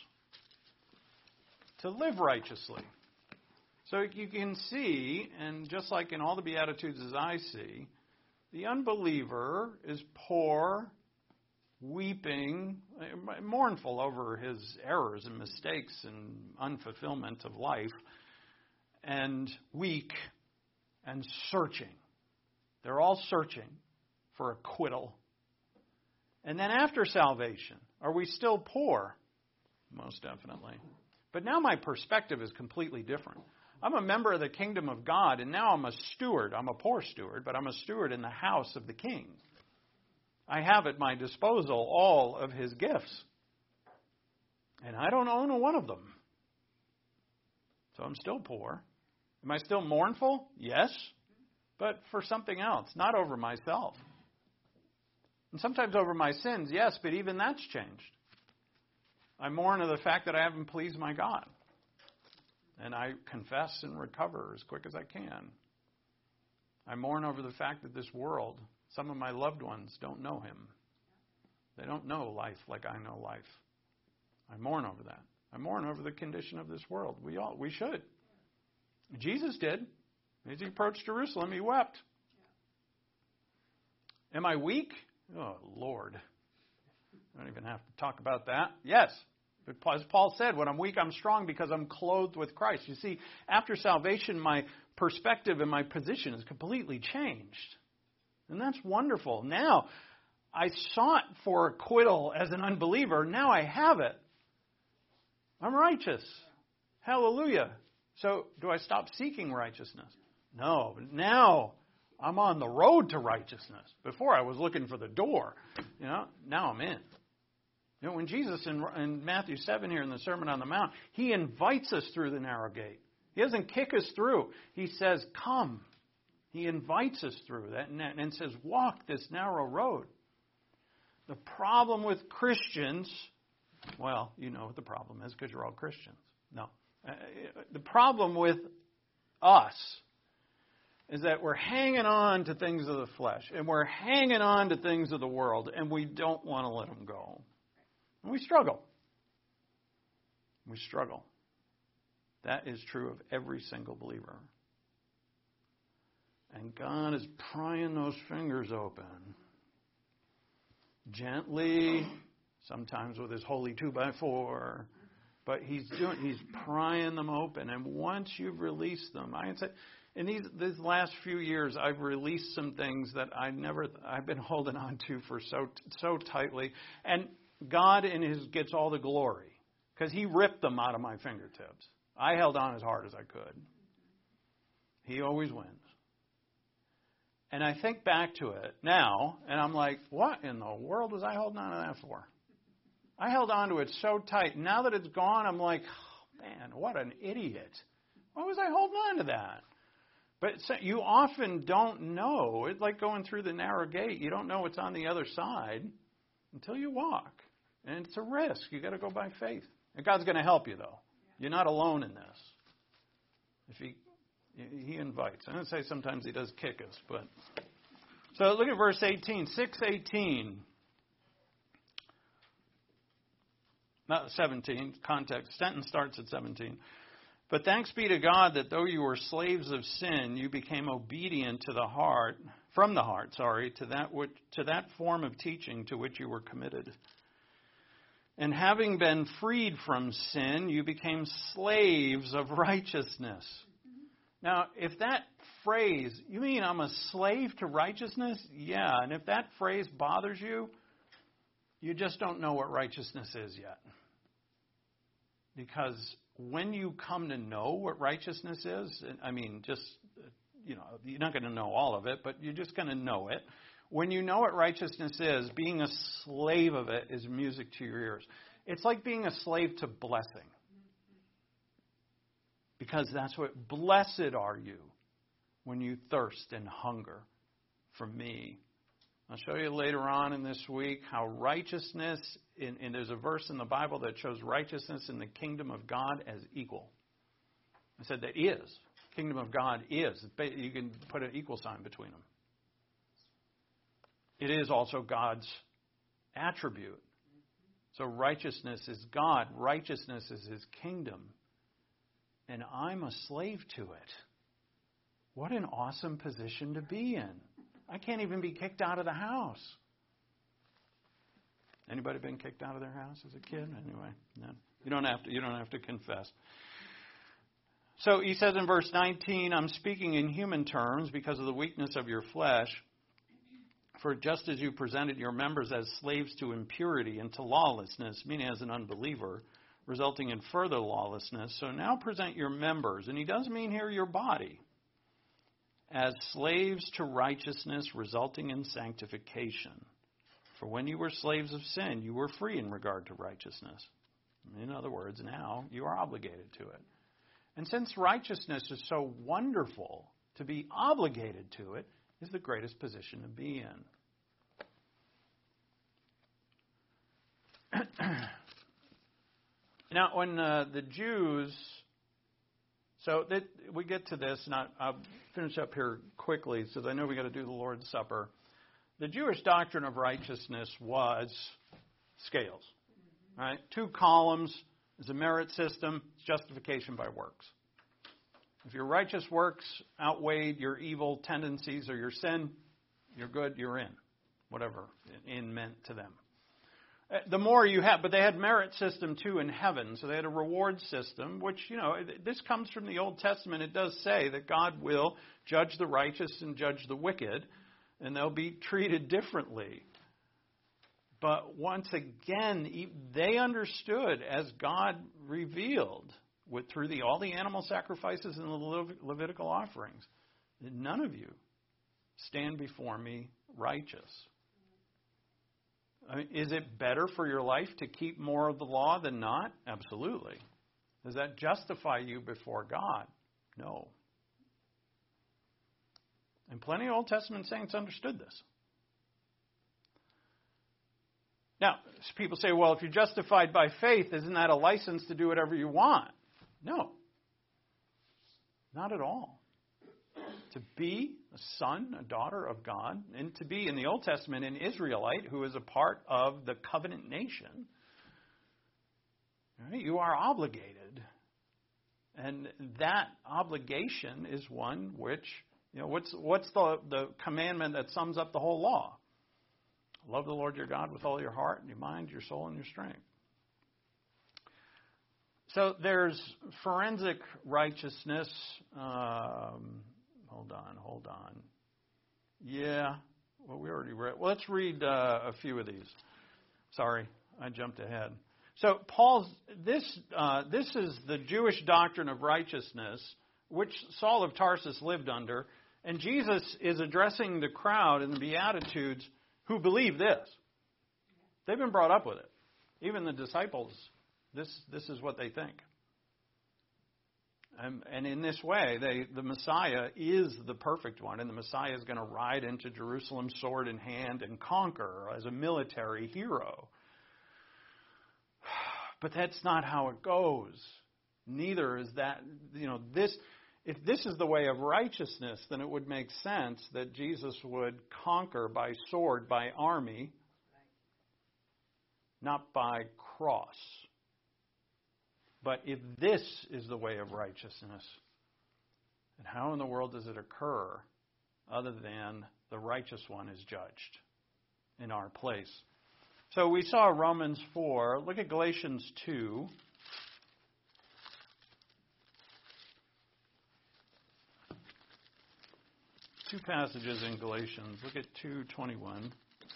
to live righteously. So you can see, and just like in all the Beatitudes as I see, the unbeliever is poor, weeping, mournful over his errors and mistakes and unfulfillment of life, and weak and searching. They're all searching for acquittal. And then after salvation, are we still poor? Most definitely. But now my perspective is completely different. I'm a member of the kingdom of God, and now I'm a steward. I'm a poor steward, but I'm a steward in the house of the king. I have at my disposal all of his gifts. And I don't own a one of them. So I'm still poor. Am I still mournful? Yes. But for something else, not over myself. And sometimes over my sins, yes, but even that's changed. I mourn of the fact that I haven't pleased my God. And I confess and recover as quick as I can. I mourn over the fact that this world, some of my loved ones don't know him. They don't know life like I know life. I mourn over that. I mourn over the condition of this world. We all, we should. Jesus did. As he approached Jerusalem, he wept. Am I weak? Oh, Lord. I don't even have to talk about that. Yes. But as Paul said, when I'm weak, I'm strong because I'm clothed with Christ. You see, after salvation, my perspective and my position is completely changed. And that's wonderful. Now, I sought for acquittal as an unbeliever. Now I have it. I'm righteous. Hallelujah. So, do I stop seeking righteousness? No. Now, I'm on the road to righteousness. Before, I was looking for the door. You know, now I'm in. You know, when Jesus in, in Matthew seven here in the Sermon on the Mount, he invites us through the narrow gate. He doesn't kick us through. He says, come. He invites us through that and, and says, walk this narrow road. The problem with Christians, well, you know what the problem is because you're all Christians. No. Uh, the problem with us is that we're hanging on to things of the flesh and we're hanging on to things of the world and we don't want to let them go. And we struggle. We struggle. That is true of every single believer. And God is prying those fingers open. Gently, sometimes with his holy two by four. But he's doing he's prying them open. And once you've released them, I said in these these last few years I've released some things that I never I've been holding on to for so so tightly. And God in his gets all the glory. Because he ripped them out of my fingertips. I held on as hard as I could. He always wins. And I think back to it now, and I'm like, what in the world was I holding on to that for? I held on to it so tight. Now that it's gone, I'm like, oh, man, what an idiot. Why was I holding on to that? But you often don't know. It's like going through the narrow gate. You don't know what's on the other side until you walk. And it's a risk. You've got to go by faith. And God's going to help you, though. You're not alone in this. If he he invites. I'm going to say sometimes he does kick us, but so look at verse eighteen, six eighteen. Not seventeen, context. Sentence starts at seventeen. But thanks be to God that though you were slaves of sin, you became obedient to the heart, from the heart, sorry, to that which, to that form of teaching to which you were committed. And having been freed from sin, you became slaves of righteousness. Now, if that phrase, you mean I'm a slave to righteousness? Yeah, and if that phrase bothers you, you just don't know what righteousness is yet. Because when you come to know what righteousness is, I mean, just, you know, you're not going to know all of it, but you're just going to know it. When you know what righteousness is, being a slave of it is music to your ears. It's like being a slave to blessing. Because that's what, blessed are you when you thirst and hunger for me. I'll show you later on in this week how righteousness, in, and there's a verse in the Bible that shows righteousness in the kingdom of God as equal. I said that is. Kingdom of God is. You can put an equal sign between them. It is also God's attribute. So righteousness is God. Righteousness is His kingdom. And I'm a slave to it. What an awesome position to be in. I can't even be kicked out of the house. Anybody been kicked out of their house as a kid? Anyway, no. You don't have to, you don't have to confess. So he says in verse nineteen, I'm speaking in human terms because of the weakness of your flesh. For just as you presented your members as slaves to impurity and to lawlessness, meaning as an unbeliever, resulting in further lawlessness, so now present your members, and he does mean here your body, as slaves to righteousness, resulting in sanctification. For when you were slaves of sin, you were free in regard to righteousness. In other words, now you are obligated to it. And since righteousness is so wonderful, to be obligated to it is the greatest position to be in. Now, when uh, the Jews, so that we get to this, and I, I'll finish up here quickly, because I know we got to do the Lord's Supper. The Jewish doctrine of righteousness was scales, right? Two columns is a merit system. It's justification by works. If your righteous works outweighed your evil tendencies or your sin, you're good, you're in. Whatever in meant to them. The more you have, but they had merit system too in heaven, so they had a reward system, which, you know, this comes from the Old Testament. It does say that God will judge the righteous and judge the wicked, and they'll be treated differently. But once again, they understood, as God revealed with through the all the animal sacrifices and the Lev- Levitical offerings, that none of you stand before me righteous. I mean, is it better for your life to keep more of the law than not? Absolutely. Does that justify you before God? No. And plenty of Old Testament saints understood this. Now, people say, well, if you're justified by faith, isn't that a license to do whatever you want? No. Not at all. To be a son, a daughter of God, and to be, in the Old Testament, an Israelite who is a part of the covenant nation, right, you are obligated. And that obligation is one which, you know, what's what's the, the commandment that sums up the whole law? Love the Lord your God with all your heart, and your mind, your soul, and your strength. So there's forensic righteousness. Um, hold on, hold on. Yeah, well, we already read. Well, let's read uh, a few of these. Sorry, I jumped ahead. So Paul's this uh, this is the Jewish doctrine of righteousness, which Saul of Tarsus lived under, and Jesus is addressing the crowd in the Beatitudes who believe this. They've been brought up with it. Even the disciples, this this is what they think. Um, and in this way, they, the Messiah is the perfect one, and the Messiah is going to ride into Jerusalem sword in hand and conquer as a military hero. But that's not how it goes. Neither is that, you know, this. If this is the way of righteousness, then it would make sense that Jesus would conquer by sword, by army, not by cross. But if this is the way of righteousness, then how in the world does it occur other than the righteous one is judged in our place? So we saw Romans four. Look at Galatians two. Two passages in Galatians. Look at two twenty-one.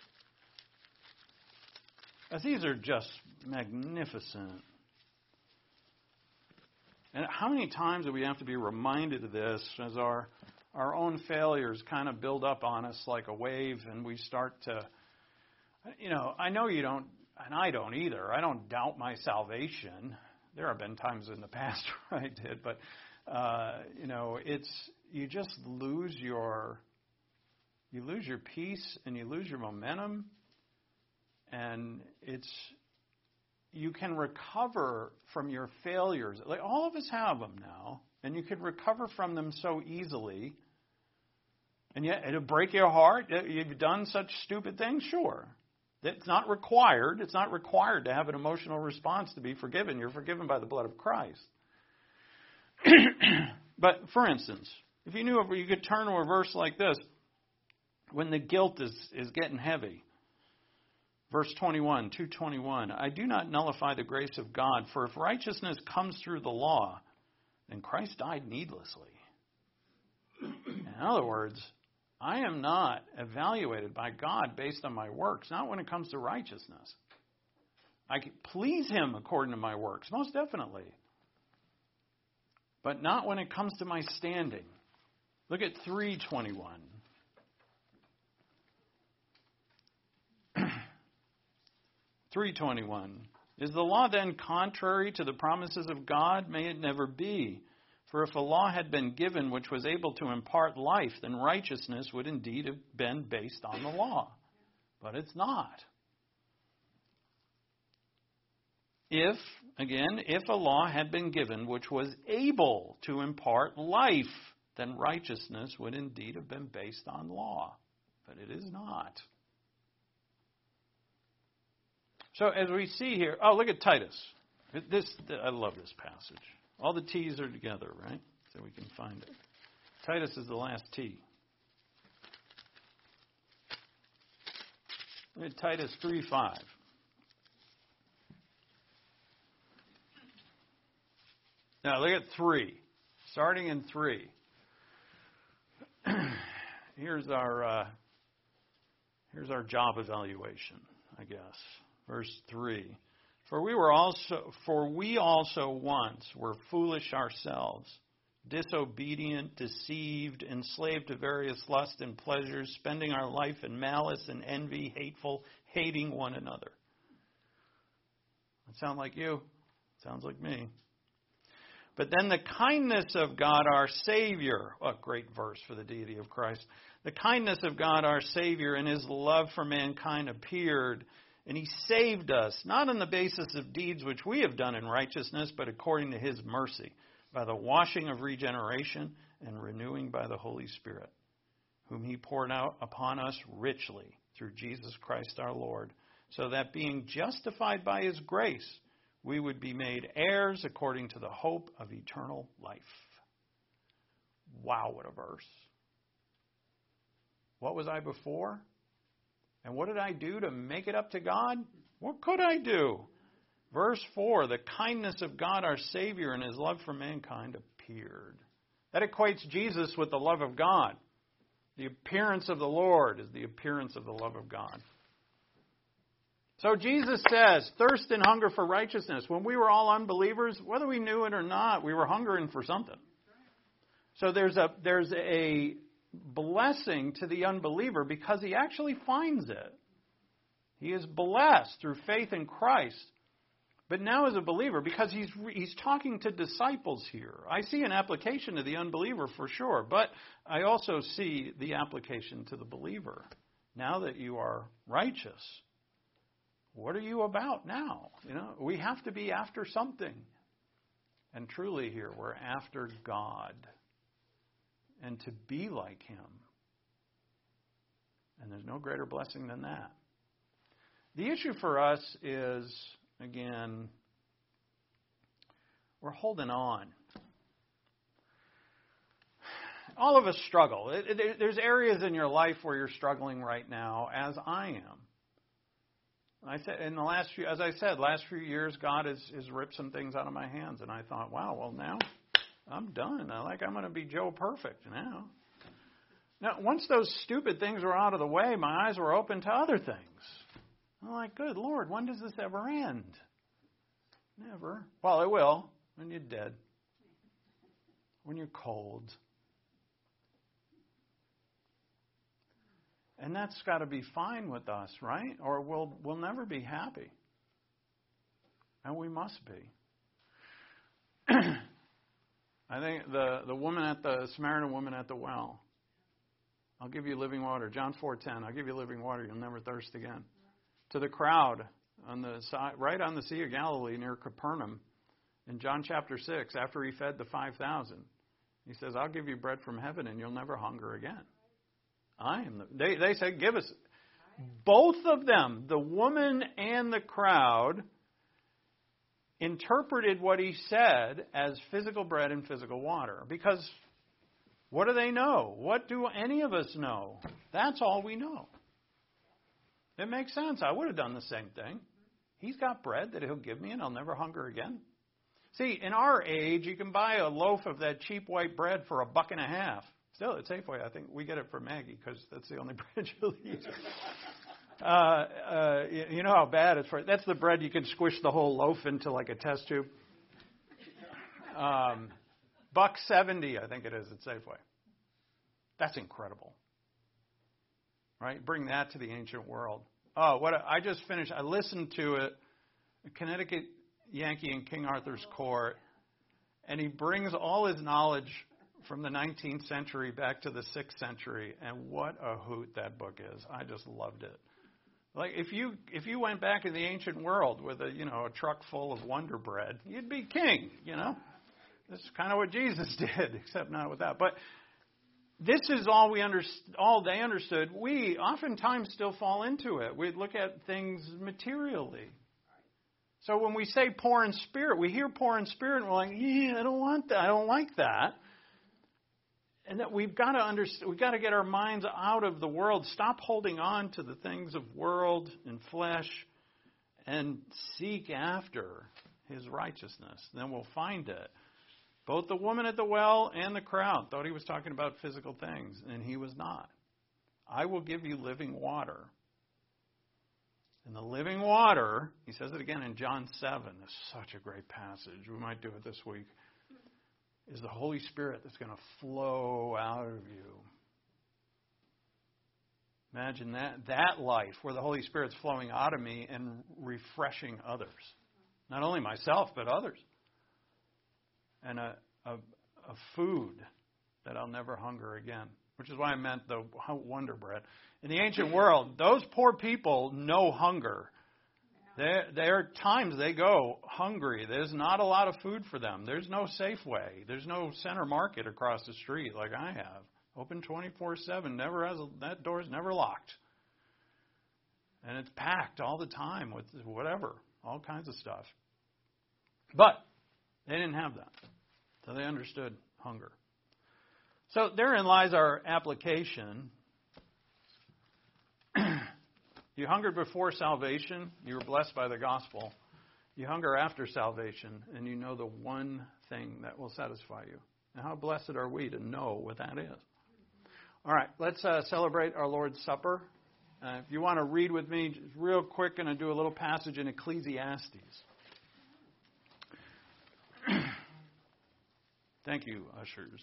As these are just magnificent. And how many times do we have to be reminded of this as our our own failures kind of build up on us like a wave, and we start to, you know, I know you don't, and I don't either. I don't doubt my salvation. There have been times in the past where I did, but, uh, you know, it's, you just lose your, you lose your peace and you lose your momentum, and it's, you can recover from your failures. Like, all of us have them now, and you can recover from them so easily. And yet, it'll break your heart. You've done such stupid things, sure. It's not required. It's not required to have an emotional response to be forgiven. You're forgiven by the blood of Christ. But, for instance, if you knew if you could turn to a verse like this, when the guilt is, is getting heavy. Verse twenty-one, two twenty-one, I do not nullify the grace of God, for if righteousness comes through the law, then Christ died needlessly. In other words, I am not evaluated by God based on my works, not when it comes to righteousness. I can please Him according to my works, most definitely. But not when it comes to my standing. Look at three twenty-one. three twenty-one. Is the law then contrary to the promises of God? May it never be. For if a law had been given which was able to impart life, then righteousness would indeed have been based on the law. But it's not. If, again, if a law had been given which was able to impart life, then righteousness would indeed have been based on law. But it is not. So as we see here, oh, look at Titus. This, I love this passage. All the T's are together, right? So we can find it. Titus is the last T. Look at Titus three five. Now look at three. Starting in three. Here's our uh, here's our job evaluation, I guess. Verse three. For we were also for we also once were foolish ourselves, disobedient, deceived, enslaved to various lusts and pleasures, spending our life in malice and envy, hateful, hating one another. That sound like you? Sounds like me. But then the kindness of God our Savior, a great verse for the deity of Christ. The kindness of God our Savior and His love for mankind appeared, and He saved us, not on the basis of deeds which we have done in righteousness, but according to His mercy, by the washing of regeneration and renewing by the Holy Spirit, whom He poured out upon us richly through Jesus Christ our Lord, so that being justified by His grace, we would be made heirs according to the hope of eternal life. Wow, what a verse. What was I before? And what did I do to make it up to God? What could I do? Verse four, the kindness of God our Savior and His love for mankind appeared. That equates Jesus with the love of God. The appearance of the Lord is the appearance of the love of God. So Jesus says, thirst and hunger for righteousness. When we were all unbelievers, whether we knew it or not, we were hungering for something. So there's a there's a blessing to the unbeliever because he actually finds it. He is blessed through faith in Christ. But now as a believer, because he's he's talking to disciples here, I see an application to the unbeliever for sure, but I also see the application to the believer. Now that you are righteous, what are you about now? You know, we have to be after something. And truly here, we're after God. And to be like Him. And there's no greater blessing than that. The issue for us is, again, we're holding on. All of us struggle. There's areas in your life where you're struggling right now, as I am. I said in the last few, as I said, last few years, God has, has ripped some things out of my hands, and I thought, wow, well now I'm done. I like I'm going to be Joe Perfect now. Now, once those stupid things were out of the way, my eyes were open to other things. I'm like, good Lord, when does this ever end? Never. Well, it will when you're dead, when you're cold, And that's got to be fine with us, right? Or we'll we'll never be happy. And we must be. I think the, the woman at the Samaritan woman at the well. I'll give you living water. John four ten. I'll give you living water. You'll never thirst again. To the crowd on the side, right on the Sea of Galilee near Capernaum, in John chapter six, after he fed the five thousand, he says, "I'll give you bread from heaven, and you'll never hunger again." I am. The, they they say, "Give us." Both of them, the woman and the crowd, interpreted what he said as physical bread and physical water. Because what do they know? What do any of us know? That's all we know. It makes sense. I would have done the same thing. He's got bread that he'll give me and I'll never hunger again. See, in our age, you can buy a loaf of that cheap white bread for a buck and a half. Still, at Safeway, I think we get it from Maggie because that's the only bread she'll eat. Uh, uh, you know how bad it's for. That's the bread you can squish the whole loaf into like a test tube. Um, buck seventy, I think it is at Safeway. That's incredible, right? Bring that to the ancient world. Oh, what a, I just finished. I listened to it. A Connecticut Yankee in King Arthur's Court, and he brings all his knowledge from the nineteenth century back to the sixth century, and what a hoot that book is. I just loved it. Like if you if you went back in the ancient world with a you know a truck full of Wonder Bread, you'd be king. You know, this is kind of what Jesus did, except not with that. But this is all we underst- all they understood. We oftentimes still fall into it. We look at things materially. So when we say poor in spirit, we hear poor in spirit, and we're like, yeah, I don't want that. I don't like that. And that we've got to understand, we've got to get our minds out of the world. Stop holding on to the things of world and flesh, and seek after His righteousness. Then we'll find it. Both the woman at the well and the crowd thought He was talking about physical things, and He was not. I will give you living water. And the living water, He says it again in John seven. It's such a great passage. We might do it this week. Is the Holy Spirit that's going to flow out of you. Imagine that that life where the Holy Spirit's flowing out of me and refreshing others. Not only myself, but others. And a, a, a food that I'll never hunger again. Which is why I meant the Wonder Bread. In the ancient world, those poor people know hunger. There, there are times they go hungry. There's not a lot of food for them. There's no Safeway. There's no Center Market across the street like I have. Open twenty-four seven. Never has a, that door's never locked. And it's packed all the time with whatever, all kinds of stuff. But they didn't have that. So they understood hunger. So therein lies our application. You hungered before salvation, you were blessed by the gospel. You hunger after salvation, and you know the one thing that will satisfy you. And how blessed are we to know what that is. All right, let's uh, celebrate our Lord's Supper. Uh, if you want to read with me, just real quick, going to do a little passage in Ecclesiastes. Thank you, ushers.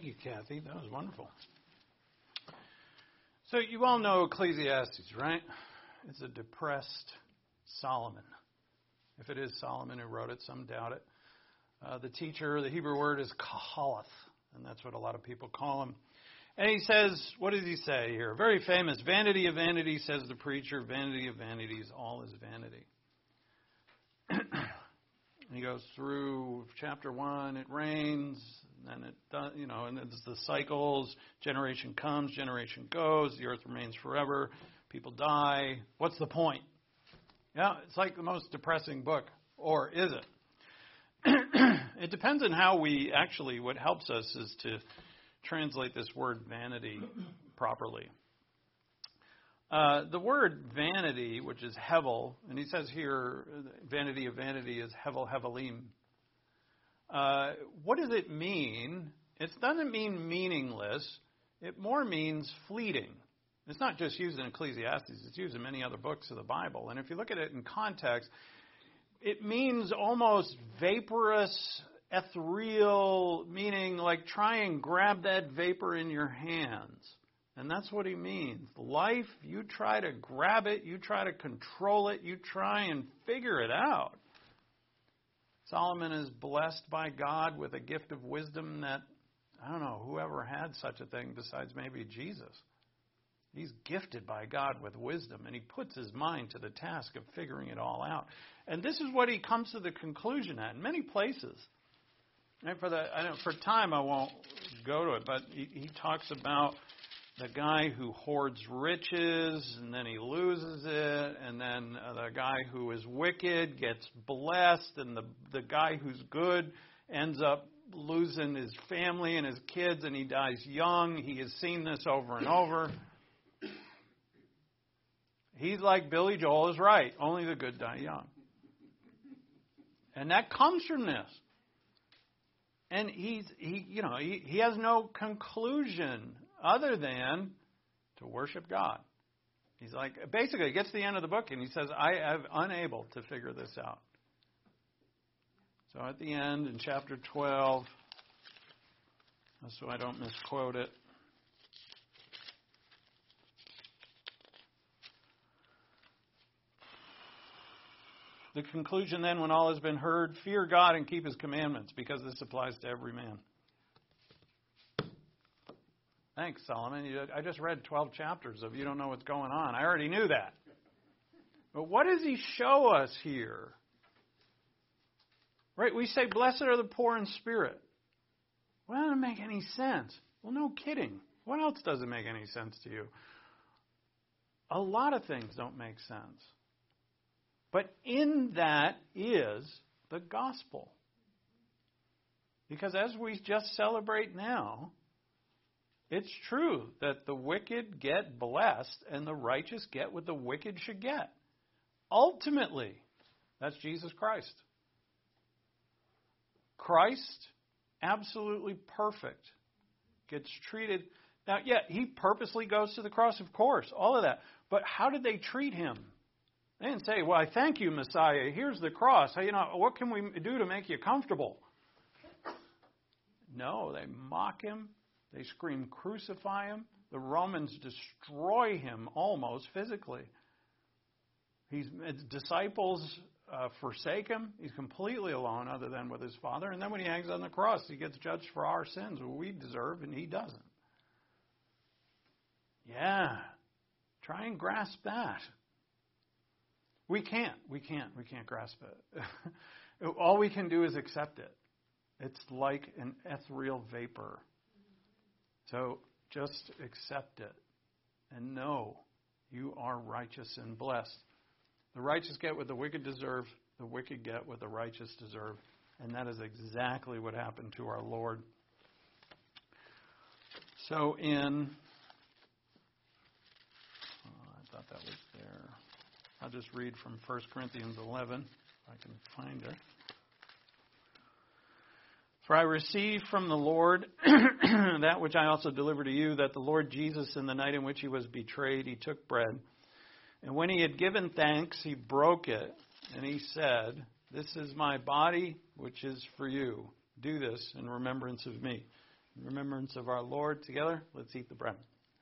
you, Kathy. That was wonderful. So you all know Ecclesiastes, right? It's a depressed Solomon. If it is Solomon who wrote it, some doubt it. Uh, the teacher, the Hebrew word is kahalath, and that's what a lot of people call him. And he says, what does he say here? Very famous, vanity of vanity, says the preacher, vanity of vanities, all is vanity. He goes through chapter one, it rains, and then it does, you know, and it's the cycles, generation comes, generation goes, the earth remains forever, people die. What's the point? Yeah, it's like the most depressing book, or is it? It depends on how we actually, what helps us is to translate this word vanity properly. Uh, the word vanity, which is hevel, and he says here, vanity of vanity is hevel hevelim. Uh, what does it mean? It doesn't mean meaningless. It more means fleeting. It's not just used in Ecclesiastes. It's used in many other books of the Bible. And if you look at it in context, it means almost vaporous, ethereal, meaning like try and grab that vapor in your hands. And that's what he means. Life, you try to grab it, you try to control it, you try and figure it out. Solomon is blessed by God with a gift of wisdom that, I don't know, whoever had such a thing besides maybe Jesus. He's gifted by God with wisdom, and he puts his mind to the task of figuring it all out. And this is what he comes to the conclusion at in many places. And for the I don't, for time, I won't go to it, but he, he talks about the guy who hoards riches, and then he loses it, and then uh, the guy who is wicked gets blessed, and the the guy who's good ends up losing his family and his kids, and he dies young. He has seen this over and over. He's like Billy Joel is right. Only the good die young. And that comes from this. And he's he you know, he, he has no conclusion other than to worship God. He's like, basically, it gets to the end of the book and he says, I am unable to figure this out. So at the end, in chapter twelve, so I don't misquote it. The conclusion then, when all has been heard, fear God and keep his commandments, because this applies to every man. Thanks, Solomon. You, I just read twelve chapters of you don't know what's going on. I already knew that. But what does he show us here? Right? We say, blessed are the poor in spirit. Well, that doesn't make any sense. Well, no kidding. What else doesn't make any sense to you? A lot of things don't make sense. But in that is the gospel. Because as we just celebrate now, it's true that the wicked get blessed and the righteous get what the wicked should get. Ultimately, that's Jesus Christ. Christ, absolutely perfect, gets treated. Now, yeah, he purposely goes to the cross, of course, all of that. But how did they treat him? They didn't say, well, I thank you, Messiah. Here's the cross. Hey, you know, what can we do to make you comfortable? No, they mock him. They scream, crucify him. The Romans destroy him almost physically. His disciples uh, forsake him. He's completely alone other than with his Father. And then when he hangs on the cross, he gets judged for our sins, what we deserve, and he doesn't. Yeah. Try and grasp that. We can't. We can't. We can't grasp it. All we can do is accept it. It's like an ethereal vapor. So just accept it and know you are righteous and blessed. The righteous get what the wicked deserve. The wicked get what the righteous deserve. And that is exactly what happened to our Lord. So in, oh, I thought that was there. I'll just read from First Corinthians eleven, if I can find it. For I received from the Lord that which I also delivered to you, that the Lord Jesus, in the night in which he was betrayed, he took bread. And when he had given thanks, he broke it, and he said, this is my body, which is for you. Do this in remembrance of me. In remembrance of our Lord, together, let's eat the bread.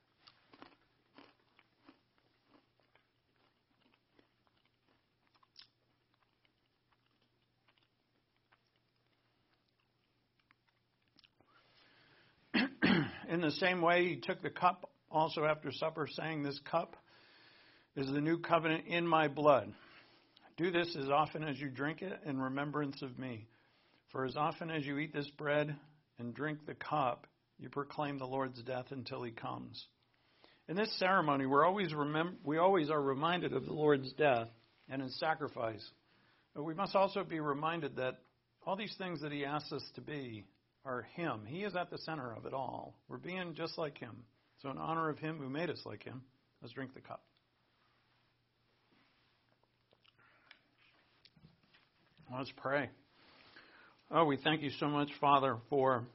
In the same way, he took the cup also after supper, saying, "This cup is the new covenant in my blood. Do this as often as you drink it in remembrance of me. For as often as you eat this bread and drink the cup, you proclaim the Lord's death until he comes." In this ceremony, we're always remem- we always are reminded of the Lord's death and his sacrifice. But we must also be reminded that all these things that he asks us to be are him. He is at the center of it all. We're being just like him. So in honor of him who made us like him, let's drink the cup. Let's pray. Oh, we thank you so much, Father, for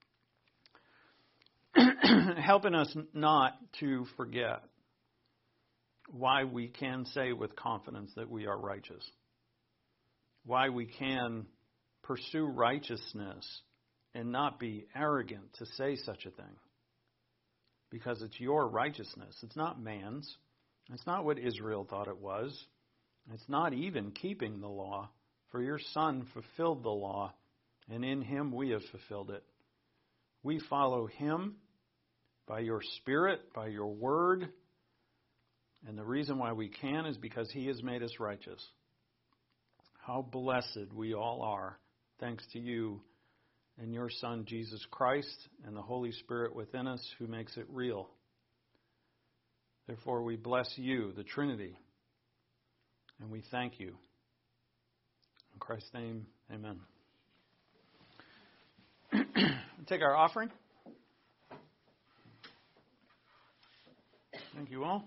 helping us not to forget why we can say with confidence that we are righteous. Why we can pursue righteousness and not be arrogant to say such a thing. Because it's your righteousness. It's not man's. It's not what Israel thought it was. It's not even keeping the law. For your Son fulfilled the law, and in him we have fulfilled it. We follow him by your Spirit, by your word. And the reason why we can is because he has made us righteous. How blessed we all are, thanks to you and your Son, Jesus Christ, and the Holy Spirit within us who makes it real. Therefore, we bless you, the Trinity, and we thank you. In Christ's name, amen. Take our offering. Thank you all.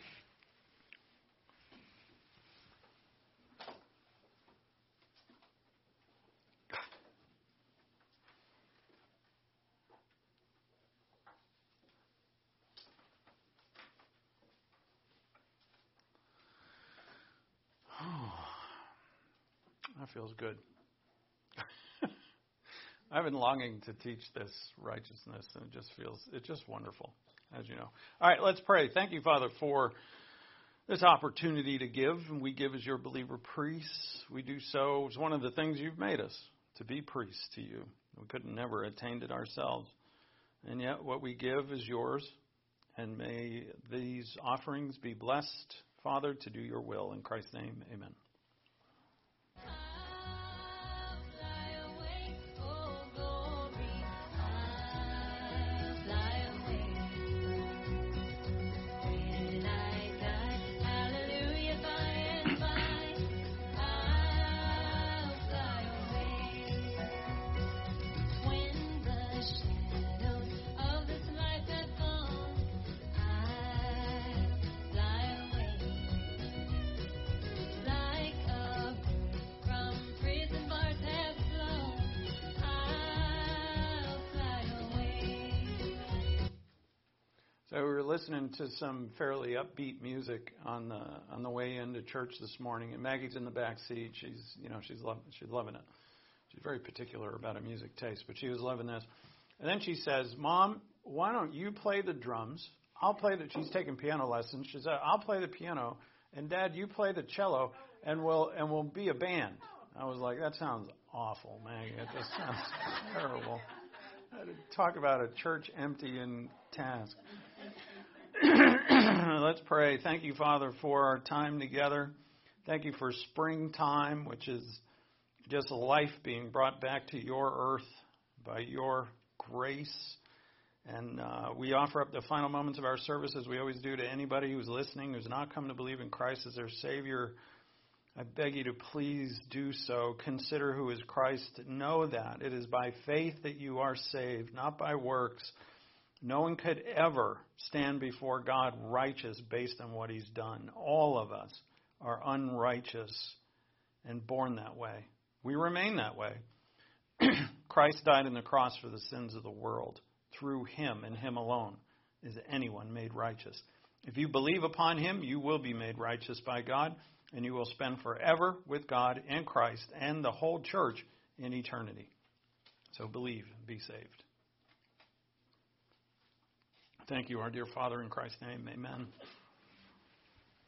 That feels good. I've been longing to teach this righteousness, and it just feels, it's just wonderful, as you know. All right, let's pray. Thank you, Father, for this opportunity to give, and we give as your believer priests. We do so as one of the things you've made us, to be priests to you. We could have never attained it ourselves. And yet what we give is yours, and may these offerings be blessed, Father, to do your will. In Christ's name, amen. So we were listening to some fairly upbeat music on the on the way into church this morning, and Maggie's in the back seat. She's you know she's loving she's loving it. She's very particular about her music taste, but she was loving this. And then she says, "Mom, why don't you play the drums? I'll play the." She's taking piano lessons. She said, "I'll play the piano, and Dad, you play the cello, and we'll and we'll be a band." I was like, "That sounds awful, Maggie. It just sounds terrible." Talk about a church empty and task. Let's pray. Thank you, Father, for our time together. Thank you for springtime, which is just life being brought back to your earth by your grace. And uh, we offer up the final moments of our service, as we always do, to anybody who's listening, who's not come to believe in Christ as their Savior. I beg you to please do so. Consider who is Christ. Know that it is by faith that you are saved, not by works. No one could ever stand before God righteous based on what he's done. All of us are unrighteous and born that way. We remain that way. Christ died on the cross for the sins of the world. Through him and him alone is anyone made righteous. If you believe upon him, you will be made righteous by God, and you will spend forever with God and Christ and the whole church in eternity. So believe and be saved. Thank you, our dear Father, in Christ's name. Amen.